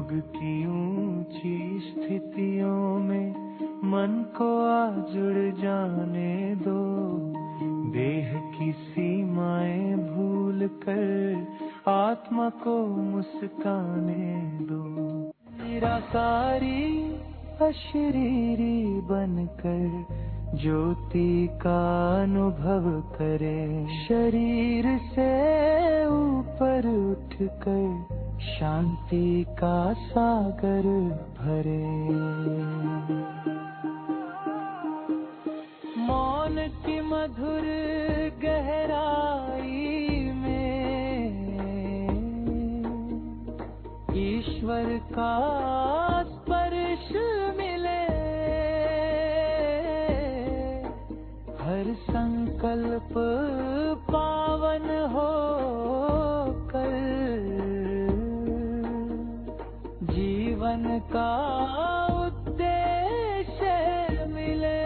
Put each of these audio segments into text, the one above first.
योग की ऊंची स्थितियों में मन को आ जुड़ जाने दो, देह की सीमाएं भूल कर आत्मा को मुस्काने दो। निराकारी अशरीरी बनकर ज्योति का अनुभव करे, शरीर से ऊपर उठकर शांति का सागर भरे। मौन की मधुर गहराई में ईश्वर का स्पर्श मिले, हर संकल्प पावन हो कर जीवन का उद्देश्य मिले।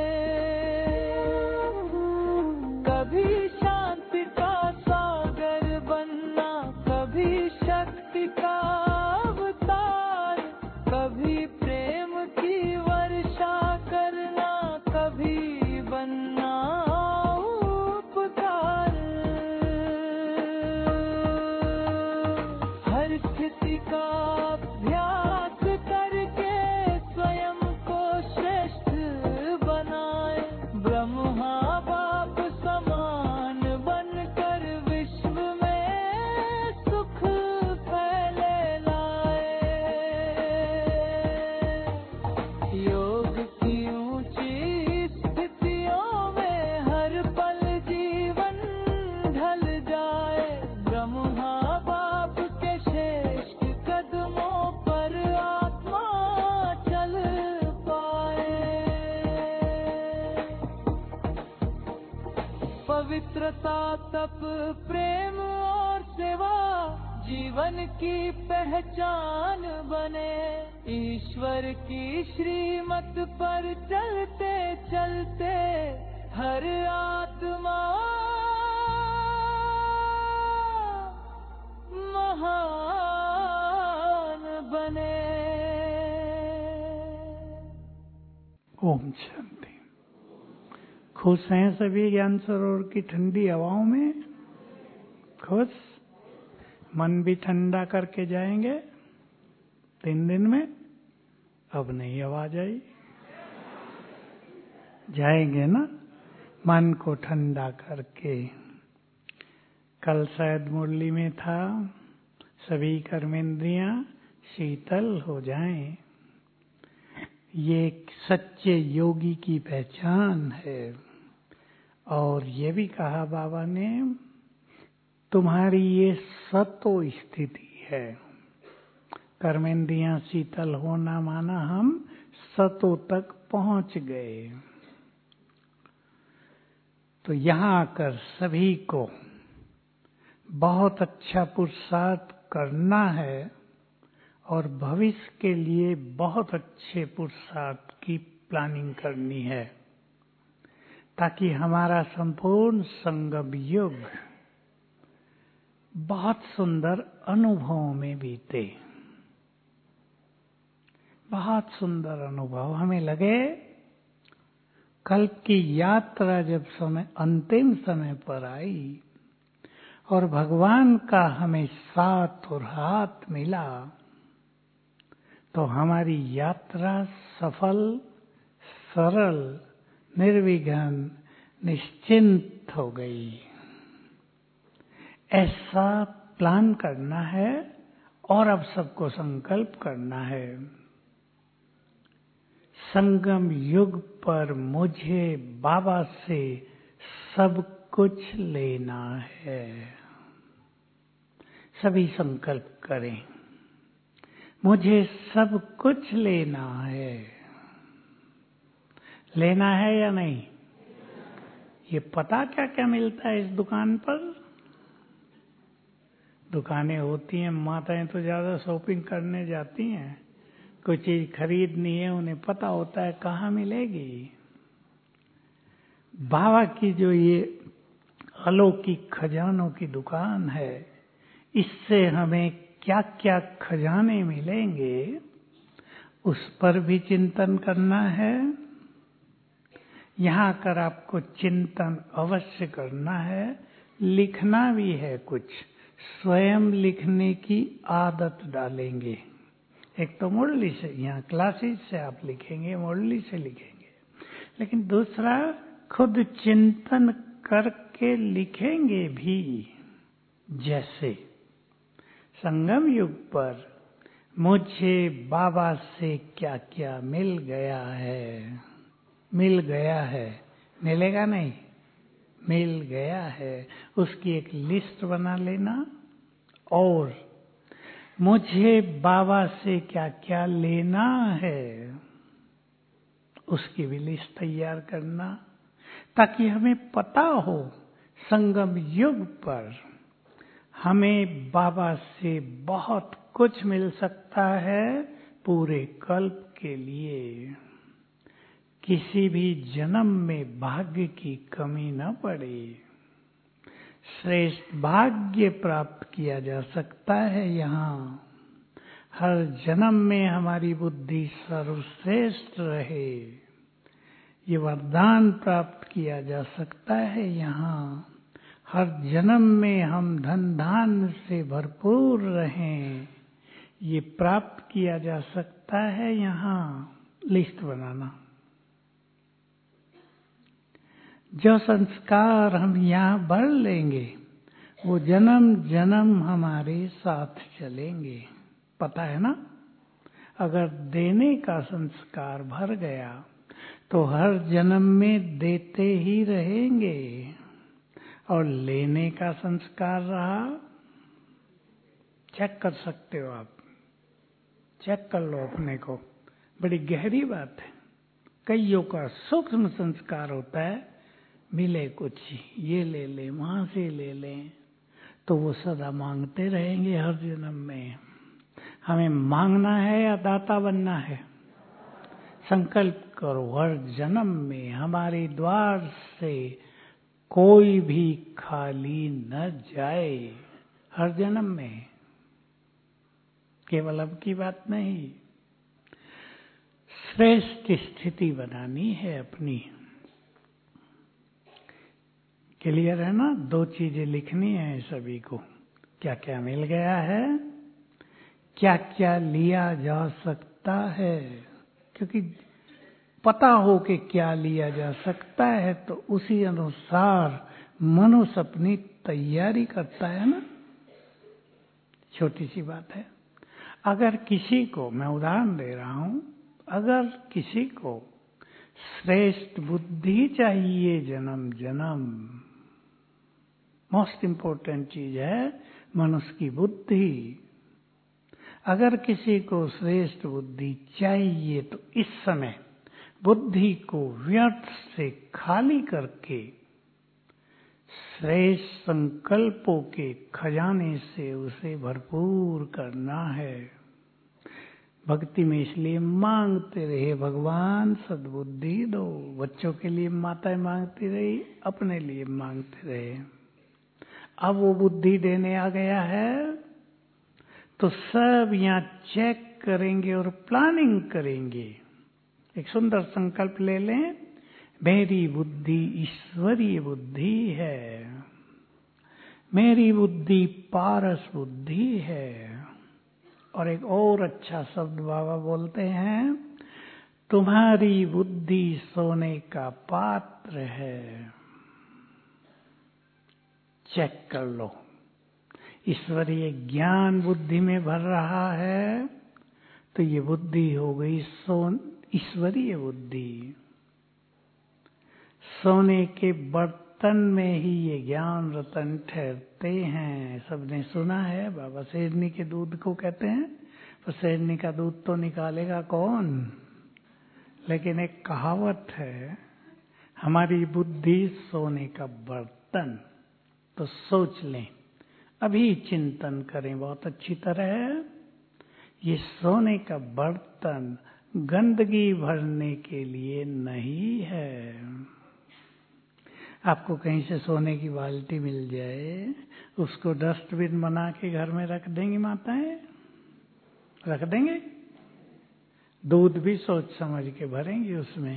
कभी शांति का सागर बनना, कभी शक्ति का अवतार, कभी प्रेम की वर्षा करना, कभी बनना उपकार। हर स्थिति का अभ्यास करके स्वयं को श्रेष्ठ बनाए, ब्रह्मा बाप समान बनकर विश्व में सुख फैले लाए। योग की ऊंची स्थितियों में हर पल जीवन ढल जाए, ब्रह्मा बाप के श्रेष्ठ कदमों पर आत्मा चल पाए। पवित्रता तप प्रेम और सेवा जीवन की पहचान बने, ईश्वर की श्रीमत पर चलते चलते हर आत्मा महान बने। ओम शांति। खुश हैं सभी ज्ञान सरोवर की ठंडी हवाओं में? खुश? मन भी ठंडा करके जाएंगे 3 दिन में? अब नहीं आवाज आई, जाएंगे ना मन को ठंडा करके। कल शायद मुरली में था, सभी कर्मेंद्रियां शीतल हो जाएं। ये एक सच्चे योगी की पहचान है। और ये भी कहा बाबा ने, तुम्हारी ये सतो स्थिति है। कर्मेंद्रियां शीतल होना माना हम सतो तक पहुंच गए। तो यहाँ आकर सभी को बहुत अच्छा पुरुषार्थ करना है और भविष्य के लिए बहुत अच्छे पुरुषार्थ की प्लानिंग करनी है, ताकि हमारा संपूर्ण संगम युग बहुत सुंदर अनुभवों में बीते। बहुत सुंदर अनुभव हमें लगे। कल्प की यात्रा जब समय अंतिम समय पर आई और भगवान का हमें साथ और हाथ मिला, तो हमारी यात्रा सफल, सरल, निर्विघ्न, निश्चिंत हो गई। ऐसा प्लान करना है और अब सबको संकल्प करना है। संगम युग पर मुझे बाबा से सब कुछ लेना है। सभी संकल्प करें, मुझे सब कुछ लेना है। लेना है या नहीं? ये पता क्या क्या मिलता है इस दुकान पर? दुकानें होती हैं, माताएं तो ज्यादा शॉपिंग करने जाती हैं, कोई चीज खरीदनी है, उन्हें पता होता है कहाँ मिलेगी। बाबा की जो ये अलौकिक खजानों की दुकान है, इससे हमें क्या क्या खजाने मिलेंगे उस पर भी चिंतन करना है। यहाँ कर आपको चिंतन अवश्य करना है, लिखना भी है कुछ, स्वयं लिखने की आदत डालेंगे। एक तो मुरली से, यहाँ क्लासेस से आप लिखेंगे, मुरली से लिखेंगे, लेकिन दूसरा खुद चिंतन करके लिखेंगे भी। जैसे संगम युग पर मुझे बाबा से क्या क्या मिल गया है, मिल गया है, मिलेगा नहीं, मिल गया है, उसकी एक लिस्ट बना लेना। और मुझे बाबा से क्या क्या लेना है उसकी भी लिस्ट तैयार करना, ताकि हमें पता हो संगम युग पर हमें बाबा से बहुत कुछ मिल सकता है पूरे कल्प के लिए। किसी भी जन्म में भाग्य की कमी न पड़े, श्रेष्ठ भाग्य प्राप्त किया जा सकता है। यहाँ हर जन्म में हमारी बुद्धि सर्वश्रेष्ठ रहे, ये वरदान प्राप्त किया जा सकता है। यहाँ हर जन्म में हम धन धान्य से भरपूर रहें, ये प्राप्त किया जा सकता है। यहाँ लिस्ट बनाना, जो संस्कार हम यहाँ भर लेंगे वो जन्म जन्म हमारे साथ चलेंगे। पता है ना, अगर देने का संस्कार भर गया तो हर जन्म में देते ही रहेंगे, और लेने का संस्कार रहा, चेक कर सकते हो आप, चेक कर लो अपने को, बड़ी गहरी बात है। कईयों का सूक्ष्म संस्कार होता है, मिले कुछ, ये ले लें, वहां से ले लें, तो वो सदा मांगते रहेंगे हर जन्म में। हमें मांगना है या दाता बनना है? संकल्प करो हर जन्म में हमारे द्वार से कोई भी खाली न जाए, हर जन्म में, केवल अब की बात नहीं। श्रेष्ठ स्थिति बनानी है अपनी। क्लियर है ना? दो चीजें लिखनी है सभी को, क्या क्या मिल गया है, क्या क्या लिया जा सकता है। क्योंकि पता हो कि क्या लिया जा सकता है तो उसी अनुसार मनुष्य अपनी तैयारी करता है ना। छोटी सी बात है, अगर किसी को, मैं उदाहरण दे रहा हूं, अगर किसी को श्रेष्ठ बुद्धि चाहिए जन्म जन्म, मोस्ट इंपॉर्टेंट चीज है मनुष्य की बुद्धि। अगर किसी को श्रेष्ठ बुद्धि चाहिए तो इस समय बुद्धि को व्यर्थ से खाली करके श्रेष्ठ संकल्पों के खजाने से उसे भरपूर करना है। भक्ति में इसलिए मांगते रहे, भगवान सद्बुद्धि दो। बच्चों के लिए माताएं मांगती रही, अपने लिए मांगते रहे। अब वो बुद्धि देने आ गया है तो सब यहाँ चेक करेंगे और प्लानिंग करेंगे। एक सुंदर संकल्प ले लें, मेरी बुद्धि ईश्वरीय बुद्धि है, मेरी बुद्धि पारस बुद्धि है। और एक और अच्छा शब्द बाबा बोलते हैं, तुम्हारी बुद्धि सोने का पात्र है। चेक कर लो, ईश्वरीय ज्ञान बुद्धि में भर रहा है तो ये बुद्धि हो गई ईश्वरीय बुद्धि। सोने के बर्तन में ही ये ज्ञान रतन ठहरते हैं। सबने सुना है, बाबा शेरनी के दूध को कहते हैं, पर शेरनी का दूध तो निकालेगा कौन। लेकिन एक कहावत है, हमारी बुद्धि सोने का बर्तन। तो सोच लें, अभी चिंतन करें बहुत अच्छी तरह, ये सोने का बर्तन गंदगी भरने के लिए नहीं है। आपको कहीं से सोने की बाल्टी मिल जाए, उसको डस्टबिन बना के घर में रख देंगी माताएं? रख देंगे? दूध भी सोच समझ के भरेंगी उसमें।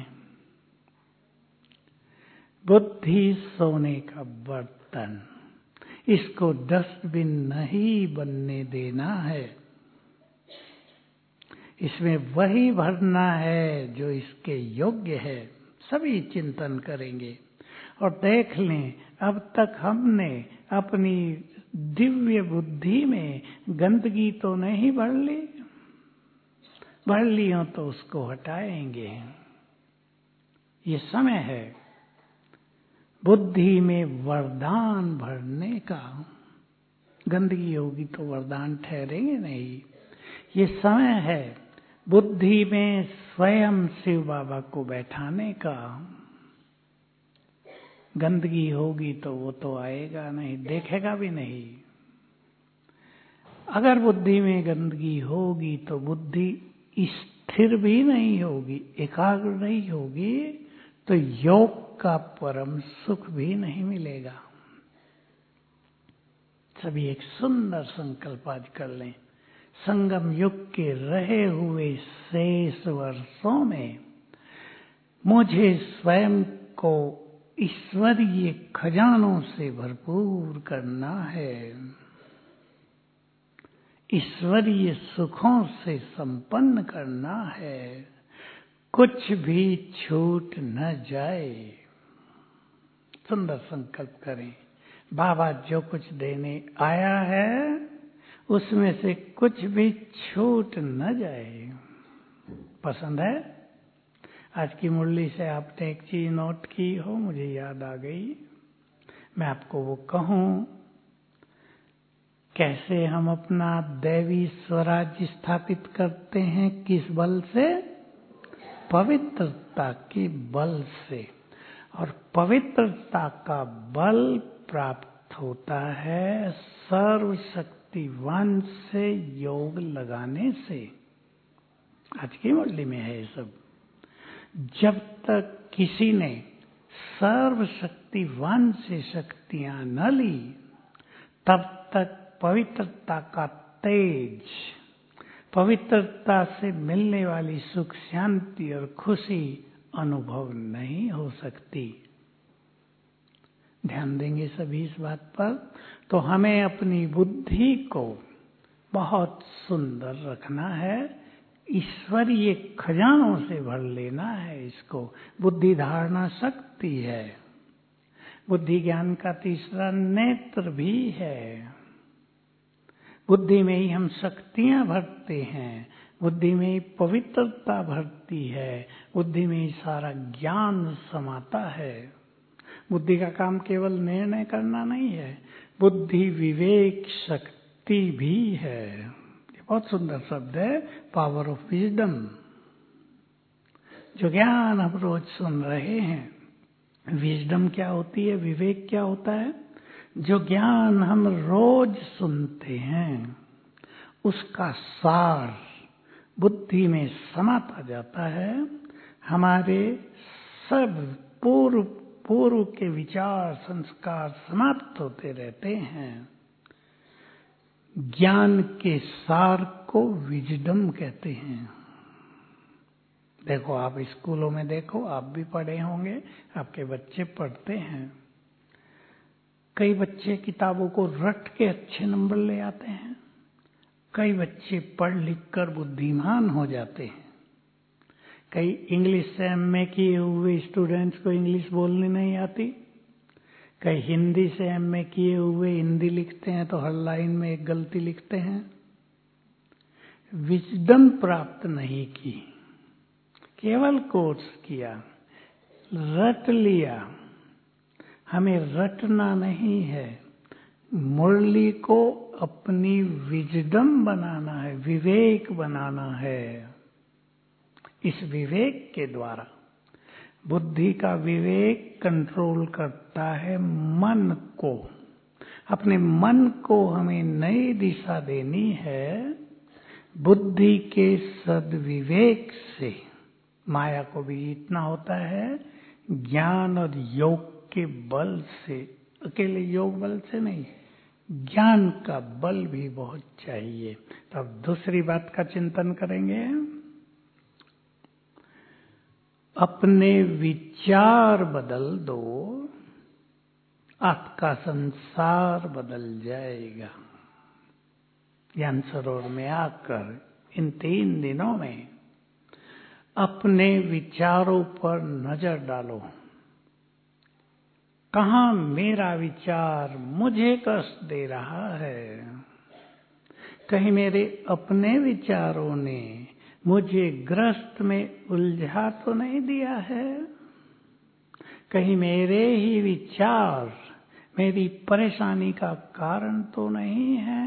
बुद्धि सोने का बर्तन, इसको डस्टबिन नहीं बनने देना है। इसमें वही भरना है जो इसके योग्य है। सभी चिंतन करेंगे और देख लें, अब तक हमने अपनी दिव्य बुद्धि में गंदगी तो नहीं भर ली? भर ली हो तो उसको हटाएंगे। ये समय है बुद्धि में वरदान भरने का। गंदगी होगी तो वरदान ठहरेंगे नहीं। ये समय है बुद्धि में स्वयं शिव बाबा को बैठाने का। गंदगी होगी तो वो तो आएगा नहीं, देखेगा भी नहीं। अगर बुद्धि में गंदगी होगी तो बुद्धि स्थिर भी नहीं होगी, एकाग्र नहीं होगी, तो योग का परम सुख भी नहीं मिलेगा। सभी एक सुंदर संकल्प आज कर लें। संगम युग के रहे हुए शेष वर्षों में मुझे स्वयं को ईश्वरीय खजानों से भरपूर करना है, ईश्वरीय सुखों से संपन्न करना है, कुछ भी छूट न जाए। सुंदर संकल्प करें। बाबा जो कुछ देने आया है उसमें से कुछ भी छूट न जाए। पसंद है? आज की मुरली से आपने एक चीज नोट की हो, मुझे याद आ गई। मैं आपको वो कहूं, कैसे हम अपना दैवी स्वराज्य स्थापित करते हैं? किस बल से? पवित्रता के बल से। और पवित्रता का बल प्राप्त होता है सर्वशक्तिवान से योग लगाने से। आज की मुरली में है ये सब। जब तक किसी ने सर्वशक्तिवान से शक्तियां न ली, तब तक पवित्रता का तेज, पवित्रता से मिलने वाली सुख शांति और खुशी अनुभव नहीं हो सकती। ध्यान देंगे सभी इस बात पर। तो हमें अपनी बुद्धि को बहुत सुंदर रखना है, ईश्वरीय खजानों से भर लेना है इसको। बुद्धि धारणा शक्ति है, बुद्धि ज्ञान का तीसरा नेत्र भी है। बुद्धि में ही हम शक्तियां भरते हैं, बुद्धि में ही पवित्रता भरती है, बुद्धि में ही सारा ज्ञान समाता है। बुद्धि का काम केवल निर्णय करना नहीं है, बुद्धि विवेक शक्ति भी है। ये बहुत सुंदर शब्द है, पावर ऑफ विजडम। जो ज्ञान हम रोज सुन रहे हैं, विजडम क्या होती है, विवेक क्या होता है? जो ज्ञान हम रोज सुनते हैं उसका सार बुद्धि में समाता जाता है। हमारे सब पूर्व के विचार संस्कार समाप्त होते रहते हैं। ज्ञान के सार को विजडम कहते हैं। देखो, आप स्कूलों में देखो, आप भी पढ़े होंगे, आपके बच्चे पढ़ते हैं। कई बच्चे किताबों को रट के अच्छे नंबर ले आते हैं, कई बच्चे पढ़ लिख कर बुद्धिमान हो जाते हैं। कई इंग्लिश से एमए किए हुए स्टूडेंट्स को इंग्लिश बोलनी नहीं आती, कई हिंदी से एमए किए हुए हिंदी लिखते हैं तो हर लाइन में एक गलती लिखते हैं। विजडम प्राप्त नहीं की, केवल कोर्स किया, रट लिया। हमें रटना नहीं है, मुरली को अपनी विजडम बनाना है, विवेक बनाना है। इस विवेक के द्वारा, बुद्धि का विवेक कंट्रोल करता है मन को। अपने मन को हमें नई दिशा देनी है बुद्धि के सद्विवेक से। माया को भी जीतना होता है ज्ञान और योग के बल से, अकेले योग बल से नहीं, ज्ञान का बल भी बहुत चाहिए। तो अब दूसरी बात का चिंतन करेंगे। अपने विचार बदल दो, आपका संसार बदल जाएगा। ज्ञान सरोवर में आकर इन 3 दिनों में अपने विचारों पर नजर डालो। कहाँ मेरा विचार मुझे कष्ट दे रहा है? कहीं मेरे अपने विचारों ने मुझे ग्रस्त में उलझा तो नहीं दिया है? कहीं मेरे ही विचार मेरी परेशानी का कारण तो नहीं है?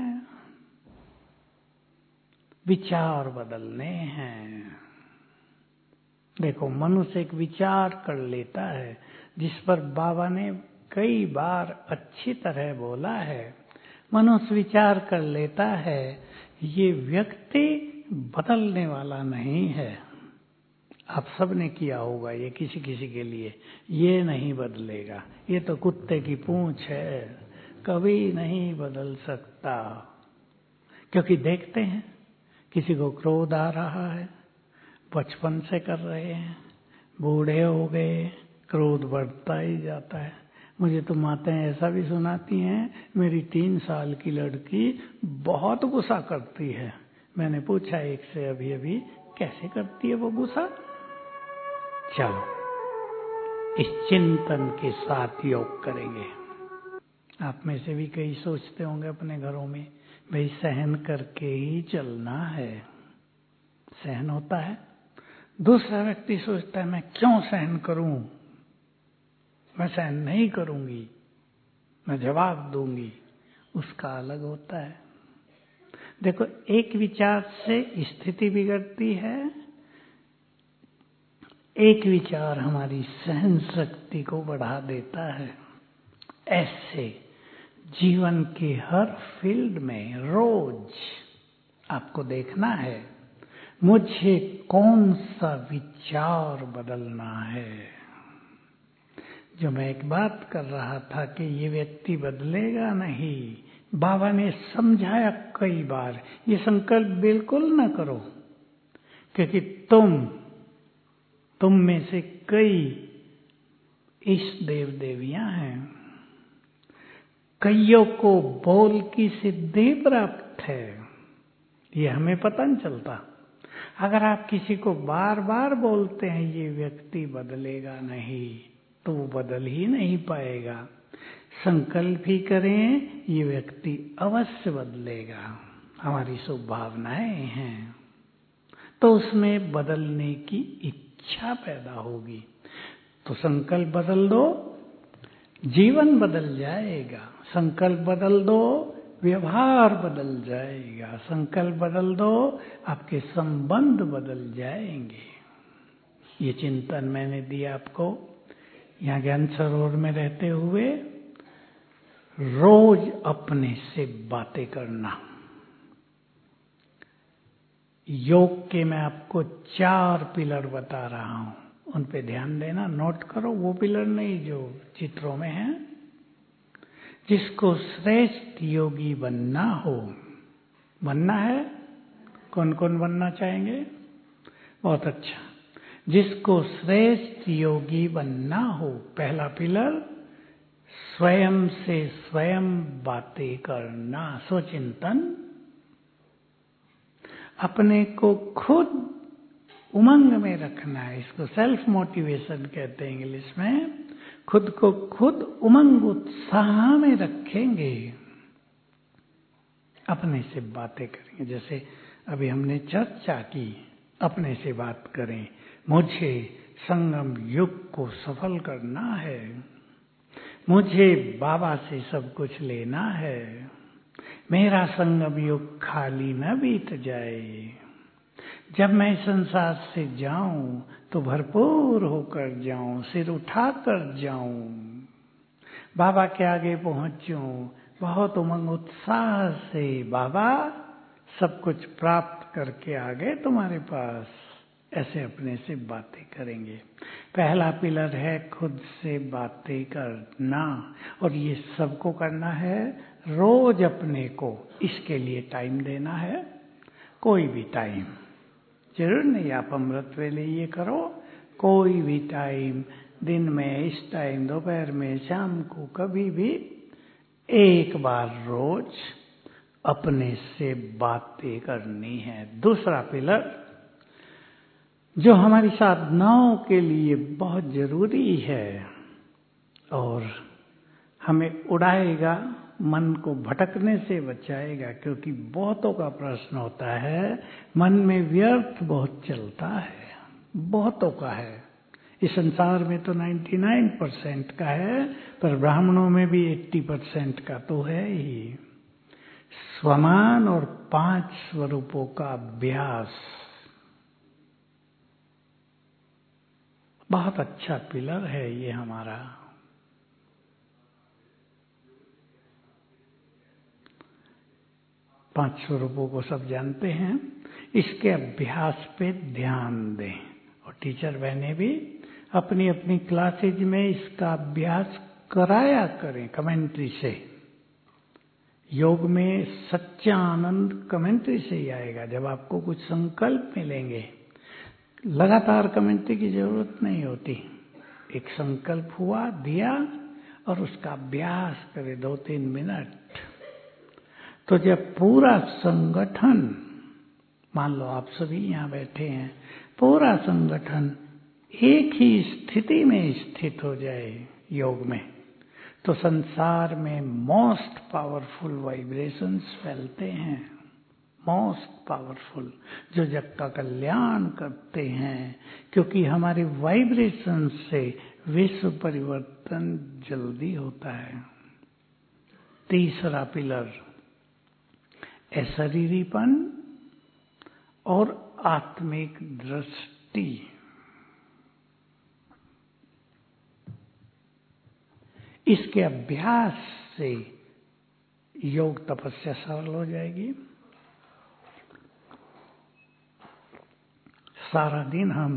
विचार बदलने हैं। देखो, मनुष्य एक विचार कर लेता है, जिस पर बाबा ने कई बार अच्छी तरह बोला है। मनुष्य विचार कर लेता है, ये व्यक्ति बदलने वाला नहीं है। आप सबने किया होगा ये किसी किसी के लिए, ये नहीं बदलेगा, ये तो कुत्ते की पूंछ है, कभी नहीं बदल सकता। क्योंकि देखते हैं किसी को क्रोध आ रहा है, बचपन से कर रहे हैं, बूढ़े हो गए, क्रोध बढ़ता ही जाता है। मुझे तो माताएं ऐसा भी सुनाती हैं, मेरी 3 साल की लड़की बहुत गुस्सा करती है। मैंने पूछा एक से अभी कैसे करती है वो गुस्सा? चलो इस चिंतन के साथ योग करेंगे। आप में से भी कई सोचते होंगे अपने घरों में, भाई सहन करके ही चलना है। सहन होता है। दूसरा व्यक्ति सोचता है मैं क्यों सहन करूं, मैं सहन नहीं करूंगी, मैं जवाब दूंगी। उसका अलग होता है। देखो, एक विचार से स्थिति बिगड़ती है, एक विचार हमारी सहन शक्ति को बढ़ा देता है। ऐसे जीवन के हर फील्ड में रोज आपको देखना है, मुझे कौन सा विचार बदलना है। जो मैं एक बात कर रहा था कि ये व्यक्ति बदलेगा नहीं, बाबा ने समझाया कई बार, ये संकल्प बिल्कुल न करो, क्योंकि तुम में से कई इष्ट देव देवियां हैं। कईयों को बोल की सिद्धि प्राप्त है, ये हमें पता नहीं चलता। अगर आप किसी को बार बार बोलते हैं ये व्यक्ति बदलेगा नहीं, तो वो बदल ही नहीं पाएगा। संकल्प ही करें, ये व्यक्ति अवश्य बदलेगा। हमारी शुभ भावनाएं हैं तो उसमें बदलने की इच्छा पैदा होगी। तो संकल्प बदल दो, जीवन बदल जाएगा। संकल्प बदल दो, व्यवहार बदल जाएगा। संकल्प बदल दो, आपके संबंध बदल जाएंगे। ये चिंतन मैंने दिया आपको यहाँ ज्ञान सरोवर में रहते हुए। रोज अपने से बातें करना। योग के मैं आपको 4 पिलर बता रहा हूं, उन पे ध्यान देना, नोट करो। वो पिलर नहीं जो चित्रों में है। जिसको श्रेष्ठ योगी बनना हो, बनना है, कौन कौन बनना चाहेंगे? बहुत अच्छा। जिसको श्रेष्ठ योगी बनना हो, पहला पिलर स्वयं से स्वयं बातें करना, स्वचिंतन। अपने को खुद उमंग में रखना है, इसको सेल्फ मोटिवेशन कहते हैं इंग्लिश में। खुद को खुद उमंग उत्साह में रखेंगे, अपने से बातें करेंगे। जैसे अभी हमने चर्चा की, अपने से बात करें, मुझे संगम युग को सफल करना है, मुझे बाबा से सब कुछ लेना है, मेरा संगम युग खाली न बीत जाए, जब मैं संसार से जाऊं तो भरपूर होकर जाऊं, सिर उठाकर जाऊं, बाबा के आगे पहुंचूं बहुत उमंग उत्साह से। बाबा सब कुछ प्राप्त करके आ गए तुम्हारे पास, ऐसे अपने से बातें करेंगे। पहला पिलर है खुद से बातें करना, और ये सबको करना है, रोज अपने को इसके लिए टाइम देना है। कोई भी टाइम, जरूर नहीं आप अमृत वेले ये करो, कोई भी टाइम, दिन में इस टाइम, दोपहर में, शाम को, कभी भी एक बार रोज अपने से बातें करनी है। दूसरा पिलर जो हमारी साधनाओं के लिए बहुत जरूरी है और हमें उड़ाएगा, मन को भटकने से बचाएगा, क्योंकि बहुतों का प्रश्न होता है मन में व्यर्थ बहुत चलता है, बहुतों का है। इस संसार में तो 99% का है, पर ब्राह्मणों में भी 80% का तो है ही। स्वमान और 5 स्वरूपों का अभ्यास बहुत अच्छा पिलर है ये हमारा। पांच स्वरूपों को सब जानते हैं, इसके अभ्यास पे ध्यान दें। और टीचर बहने भी अपनी अपनी क्लासेज में इसका अभ्यास कराया करें कमेंट्री से। योग में सच्चा आनंद कमेंट्री से ही आएगा। जब आपको कुछ संकल्प मिलेंगे, लगातार कमेंट्री की जरूरत नहीं होती। एक संकल्प हुआ, दिया, और उसका अभ्यास करें 2-3 मिनट। तो जब पूरा संगठन, मान लो आप सभी यहाँ बैठे हैं, पूरा संगठन एक ही स्थिति में स्थित हो जाए योग में, तो संसार में मोस्ट पावरफुल वाइब्रेशंस फैलते हैं। मोस्ट पावरफुल, जो जग का कल्याण करते हैं, क्योंकि हमारे वाइब्रेशन से विश्व परिवर्तन जल्दी होता है। तीसरा पिलर अशरीरीपन और आत्मिक दृष्टि। इसके अभ्यास से योग तपस्या सरल हो जाएगी। सारा दिन हम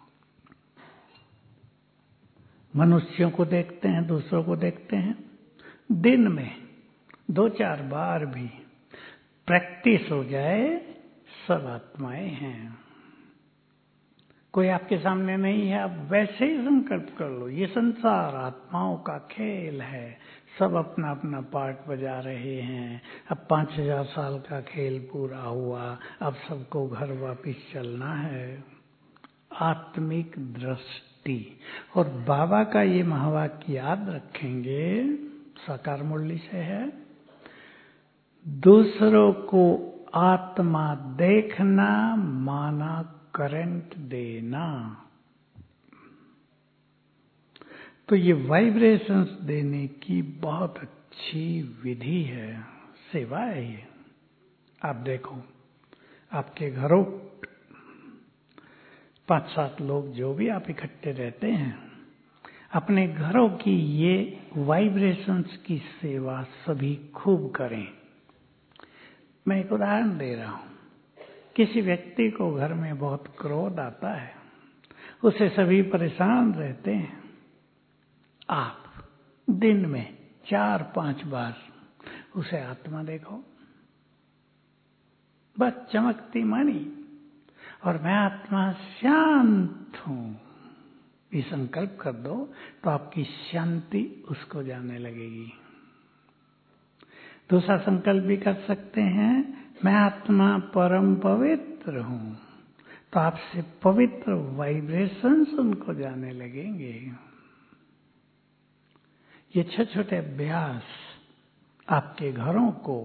मनुष्यों को देखते हैं, दूसरों को देखते हैं। दिन में 2-4 बार भी प्रैक्टिस हो जाए, सब आत्माएं हैं। कोई आपके सामने नहीं है, आप वैसे ही संकल्प कर लो, ये संसार आत्माओं का खेल है, सब अपना अपना पार्ट बजा रहे हैं। अब 5000 साल का खेल पूरा हुआ, अब सबको घर वापिस चलना है। आत्मिक दृष्टि। और बाबा का ये महावाक्य याद रखेंगे, साकार मुरली से है, दूसरों को आत्मा देखना माना करंट देना। तो ये वाइब्रेशंस देने की बहुत अच्छी विधि है, सेवा है ये। आप देखो, आपके घरों 5-7 लोग जो भी आप इकट्ठे रहते हैं, अपने घरों की ये वाइब्रेशंस की सेवा सभी खूब करें। मैं एक उदाहरण दे रहा हूं। किसी व्यक्ति को घर में बहुत क्रोध आता है, उसे सभी परेशान रहते हैं। आप दिन में 4-5 बार उसे आत्मा देखो, बस चमकती मणि, और मैं आत्मा शांत हूं, ये संकल्प कर दो, तो आपकी शांति उसको जाने लगेगी। दूसरा संकल्प भी कर सकते हैं, मैं आत्मा परम पवित्र हूं, तो आपसे पवित्र वाइब्रेशंस उनको जाने लगेंगे। ये छोटे-छोटे अभ्यास आपके घरों को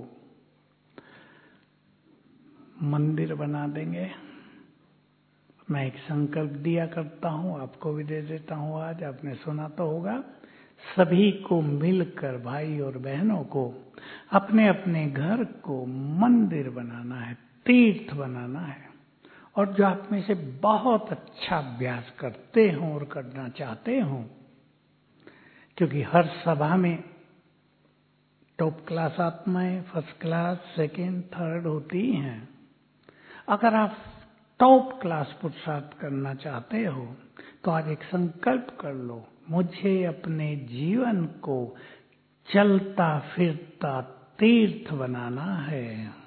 मंदिर बना देंगे। मैं एक संकल्प दिया करता हूं, आपको भी दे देता हूं आज, आपने सुना तो होगा। सभी को मिलकर, भाई और बहनों को, अपने अपने घर को मंदिर बनाना है, तीर्थ बनाना है। और जो आप में से बहुत अच्छा अभ्यास करते हों और करना चाहते हों, क्योंकि हर सभा में टॉप क्लास आत्माएं, फर्स्ट क्लास, सेकंड, थर्ड होती हैं। अगर आप टॉप क्लास पुरुषार्थ करना चाहते हो तो आज एक संकल्प कर लो, मुझे अपने जीवन को चलता फिरता तीर्थ बनाना है।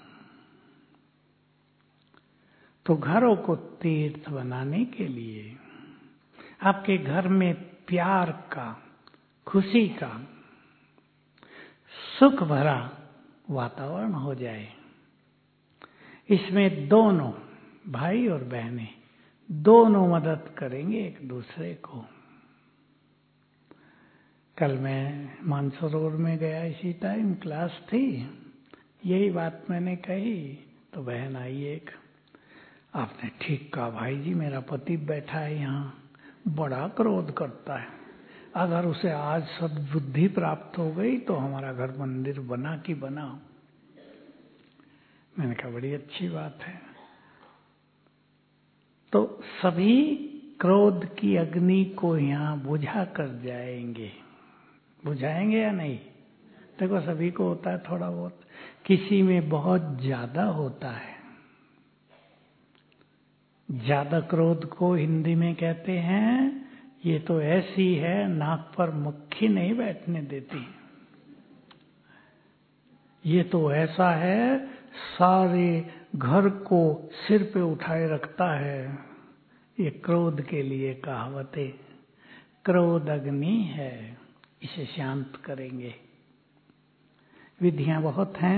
तो घरों को तीर्थ बनाने के लिए आपके घर में प्यार का, खुशी का, सुख भरा वातावरण हो जाए। इसमें दोनों भाई और बहनें दोनों मदद करेंगे एक दूसरे को। कल मैं मानसरोवर में गया, इसी टाइम क्लास थी, यही बात मैंने कही तो बहन आई एक, आपने ठीक कहा भाई जी, मेरा पति बैठा है यहाँ, बड़ा क्रोध करता है, अगर उसे आज सद्बुद्धि प्राप्त हो गई तो हमारा घर मंदिर बना कि बना। मैंने कहा बड़ी अच्छी बात है। तो सभी क्रोध की अग्नि को यहाँ बुझा कर जाएंगे, बुझाएंगे या नहीं? देखो सभी को होता है थोड़ा बहुत, किसी में बहुत ज्यादा होता है। ज्यादा क्रोध को हिंदी में कहते हैं, ये तो ऐसी है नाक पर मक्खी नहीं बैठने देती, ये तो ऐसा है सारे घर को सिर पे उठाए रखता है। ये क्रोध के लिए कहावतें, क्रोध अग्नि है, इसे शांत करेंगे। विधियां बहुत हैं,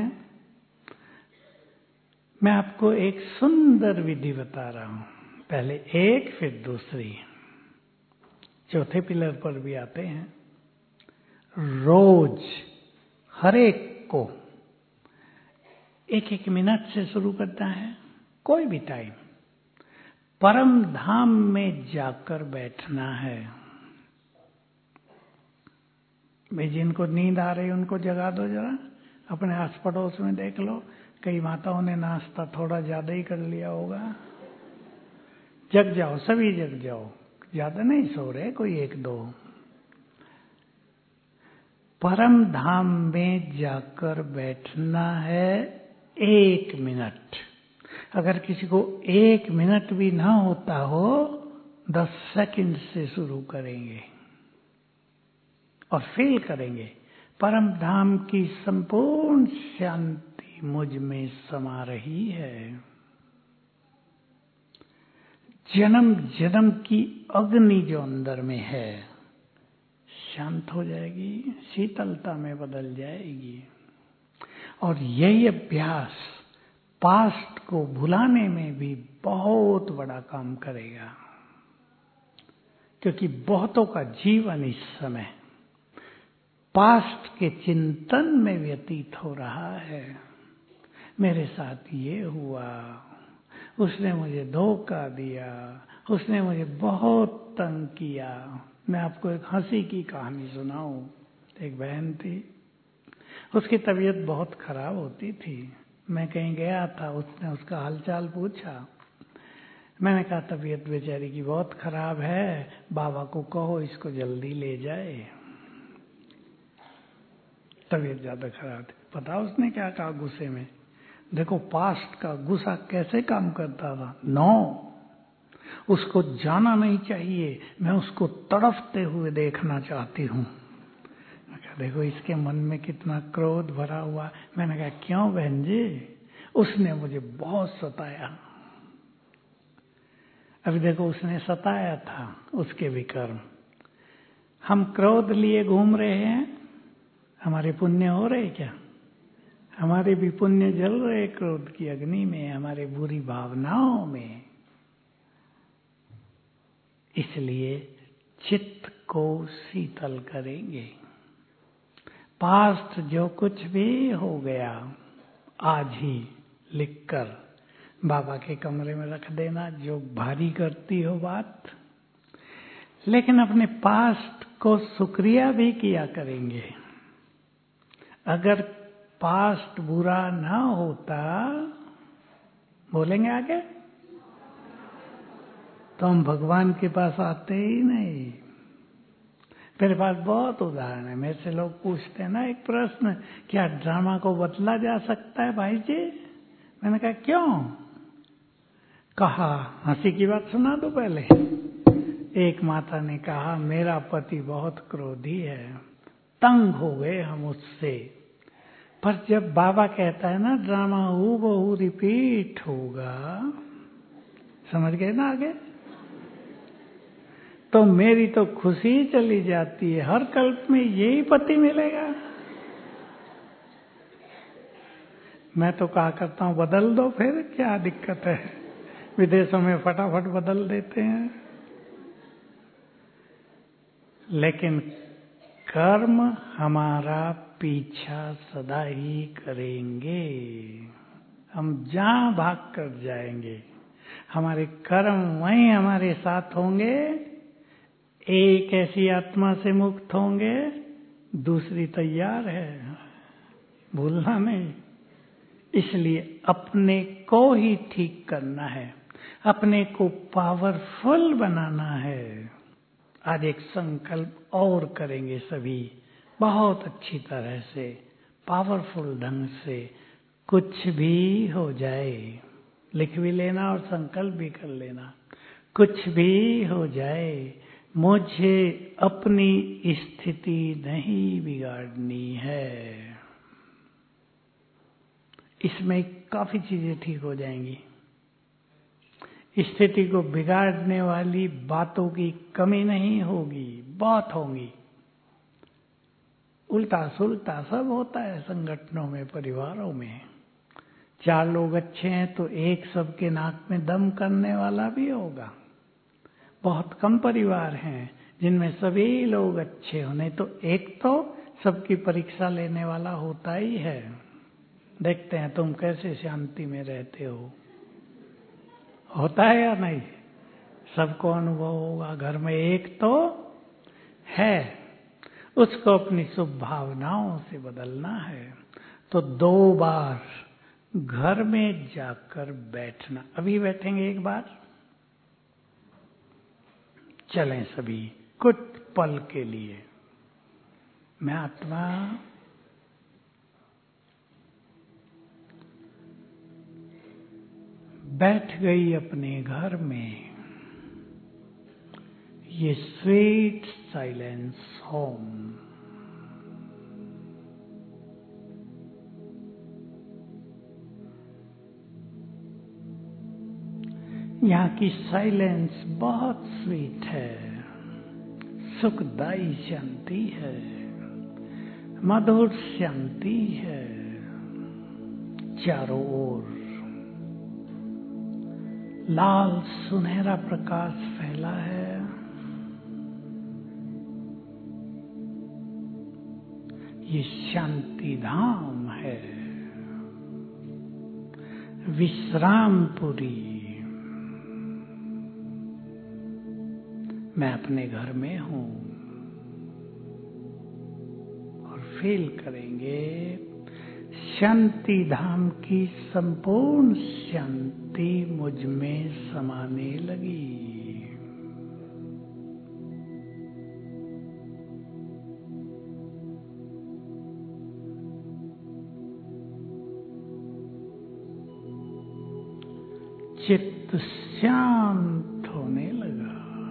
मैं आपको एक सुंदर विधि बता रहा हूं, पहले एक फिर दूसरी, चौथे पिलर पर भी आते हैं। रोज हर एक को 1-1 मिनट से शुरू करता है, कोई भी टाइम, परम धाम में जाकर बैठना है। भाई जिनको नींद आ रही उनको जगा दो जरा, अपने आस पड़ोस में देख लो, कई माताओं ने नाश्ता थोड़ा ज्यादा ही कर लिया होगा। जग जाओ, सभी जग जाओ, ज्यादा नहीं सो रहे, कोई 1-2। परम धाम में जाकर बैठना है 1 मिनट। अगर किसी को 1 मिनट भी ना होता हो, 10 सेकंड से शुरू करेंगे और फील करेंगे परम धाम की संपूर्ण शांति मुझ में समा रही है। जन्म जन्म की अग्नि जो अंदर में है शांत हो जाएगी, शीतलता में बदल जाएगी। और यही अभ्यास पास्ट को भुलाने में भी बहुत बड़ा काम करेगा, क्योंकि बहुतों का जीवन इस समय पास्ट के चिंतन में व्यतीत हो रहा है। मेरे साथ ये हुआ, उसने मुझे धोखा दिया, उसने मुझे बहुत तंग किया। मैं आपको एक हंसी की कहानी सुनाऊं। एक बहन थी, उसकी तबीयत बहुत खराब होती थी। मैं कहीं गया था, उसने उसका हालचाल पूछा। मैंने कहा तबीयत बेचारी की बहुत खराब है, बाबा को कहो इसको जल्दी ले जाए। तबीयत ज्यादा खराब थी। पता उसने क्या कहा गुस्से में? देखो पास्ट का गुस्सा कैसे काम करता था। नो, उसको जाना नहीं चाहिए, मैं उसको तड़फते हुए देखना चाहती हूँ। देखो इसके मन में कितना क्रोध भरा हुआ। मैंने कहा क्यों बहन जी? उसने मुझे बहुत सताया। अभी देखो उसने सताया था, उसके विकर्म। हम क्रोध लिए घूम रहे हैं, हमारे पुण्य हो रहे क्या? हमारे भी पुण्य जल रहे क्रोध की अग्नि में, हमारे बुरी भावनाओं में। इसलिए चित्त को शीतल करेंगे। पास्ट जो कुछ भी हो गया आज ही लिखकर बाबा के कमरे में रख देना, जो भारी करती हो बात। लेकिन अपने पास्ट को शुक्रिया भी किया करेंगे। अगर पास्ट बुरा ना होता, बोलेंगे आगे, तो हम भगवान के पास आते ही नहीं। मेरे पास बहुत उदाहरण है। मेरे से लोग पूछते हैं ना एक प्रश्न, क्या ड्रामा को बदला जा सकता है भाई जी? मैंने कहा क्यों? कहा, हंसी की बात सुना दो पहले। एक माता ने कहा, मेरा पति बहुत क्रोधी है, तंग हो गए हम उससे। पर जब बाबा कहता है ना, ड्रामा हूबहू रिपीट होगा, समझ गए ना आगे, तो मेरी तो खुशी चली जाती है। हर कल्प में यही पति मिलेगा। मैं तो कहा करता हूं, बदल दो, फिर क्या दिक्कत है। विदेशों में फटाफट बदल देते हैं। लेकिन कर्म हमारा पीछा सदा ही करेंगे। हम जहां भाग कर जाएंगे, हमारे कर्म वहीं हमारे साथ होंगे। एक ऐसी आत्मा से मुक्त होंगे, दूसरी तैयार है, भूलना नहीं। इसलिए अपने को ही ठीक करना है, अपने को पावरफुल बनाना है। आज एक संकल्प और करेंगे सभी, बहुत अच्छी तरह से, पावरफुल ढंग से। कुछ भी हो जाए, लिख भी लेना और संकल्प भी कर लेना। कुछ भी हो जाए, मुझे अपनी स्थिति नहीं बिगाड़नी है। इसमें काफी चीजें ठीक हो जाएंगी। स्थिति को बिगाड़ने वाली बातों की कमी नहीं होगी, बहुत होंगी। उल्टा सुल्टा सब होता है संगठनों में, परिवारों में। 4 लोग अच्छे हैं तो एक सबके नाक में दम करने वाला भी होगा। बहुत कम परिवार हैं जिनमें सभी लोग अच्छे हो, नहीं तो एक तो सबकी परीक्षा लेने वाला होता ही है। देखते हैं तुम कैसे शांति में रहते हो, होता है या नहीं? सबको अनुभव होगा। घर में एक तो है, उसको अपनी शुभ भावनाओं से बदलना है। तो 2 बार घर में जाकर बैठना। अभी बैठेंगे एक बार, चलें सभी कुछ पल के लिए। मैं आत्मा बैठ गई अपने घर में। ये स्वीट साइलेंस होम। यहाँ की साइलेंस बहुत स्वीट है, सुखदायी शांति है, मधुर शांति है। चारों ओर लाल सुनहरा प्रकाश फैला है। ये शांति धाम है, विश्रामपुरी। मैं अपने घर में हूं और फील करेंगे शांति धाम की संपूर्ण शांति मुझ में समाने लगी। चित्त शांत होने लगा।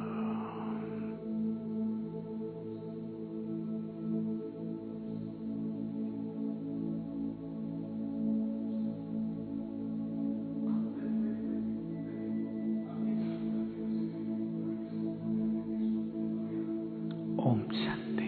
ओम शांति।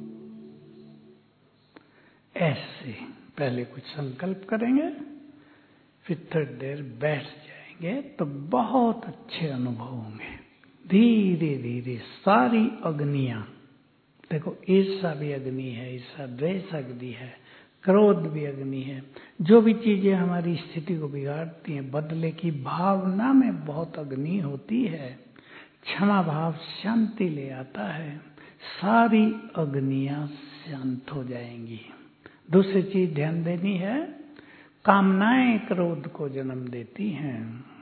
ऐसे पहले कुछ संकल्प करेंगे, फिर थोड़ी देर बैठ जाएंगे तो बहुत अच्छे अनुभव होंगे। धीरे धीरे सारी अग्नियां, देखो ईर्ष्या भी अग्नि है, ईर्ष्या द्वेष अग्नि है, क्रोध भी अग्नि है। जो भी चीजें हमारी स्थिति को बिगाड़ती हैं, बदले की भावना में बहुत अग्नि होती है। क्षमा भाव शांति ले आता है, सारी अग्नियां शांत हो जाएंगी। दूसरी चीज ध्यान देनी है, कामनाएं क्रोध को जन्म देती हैं।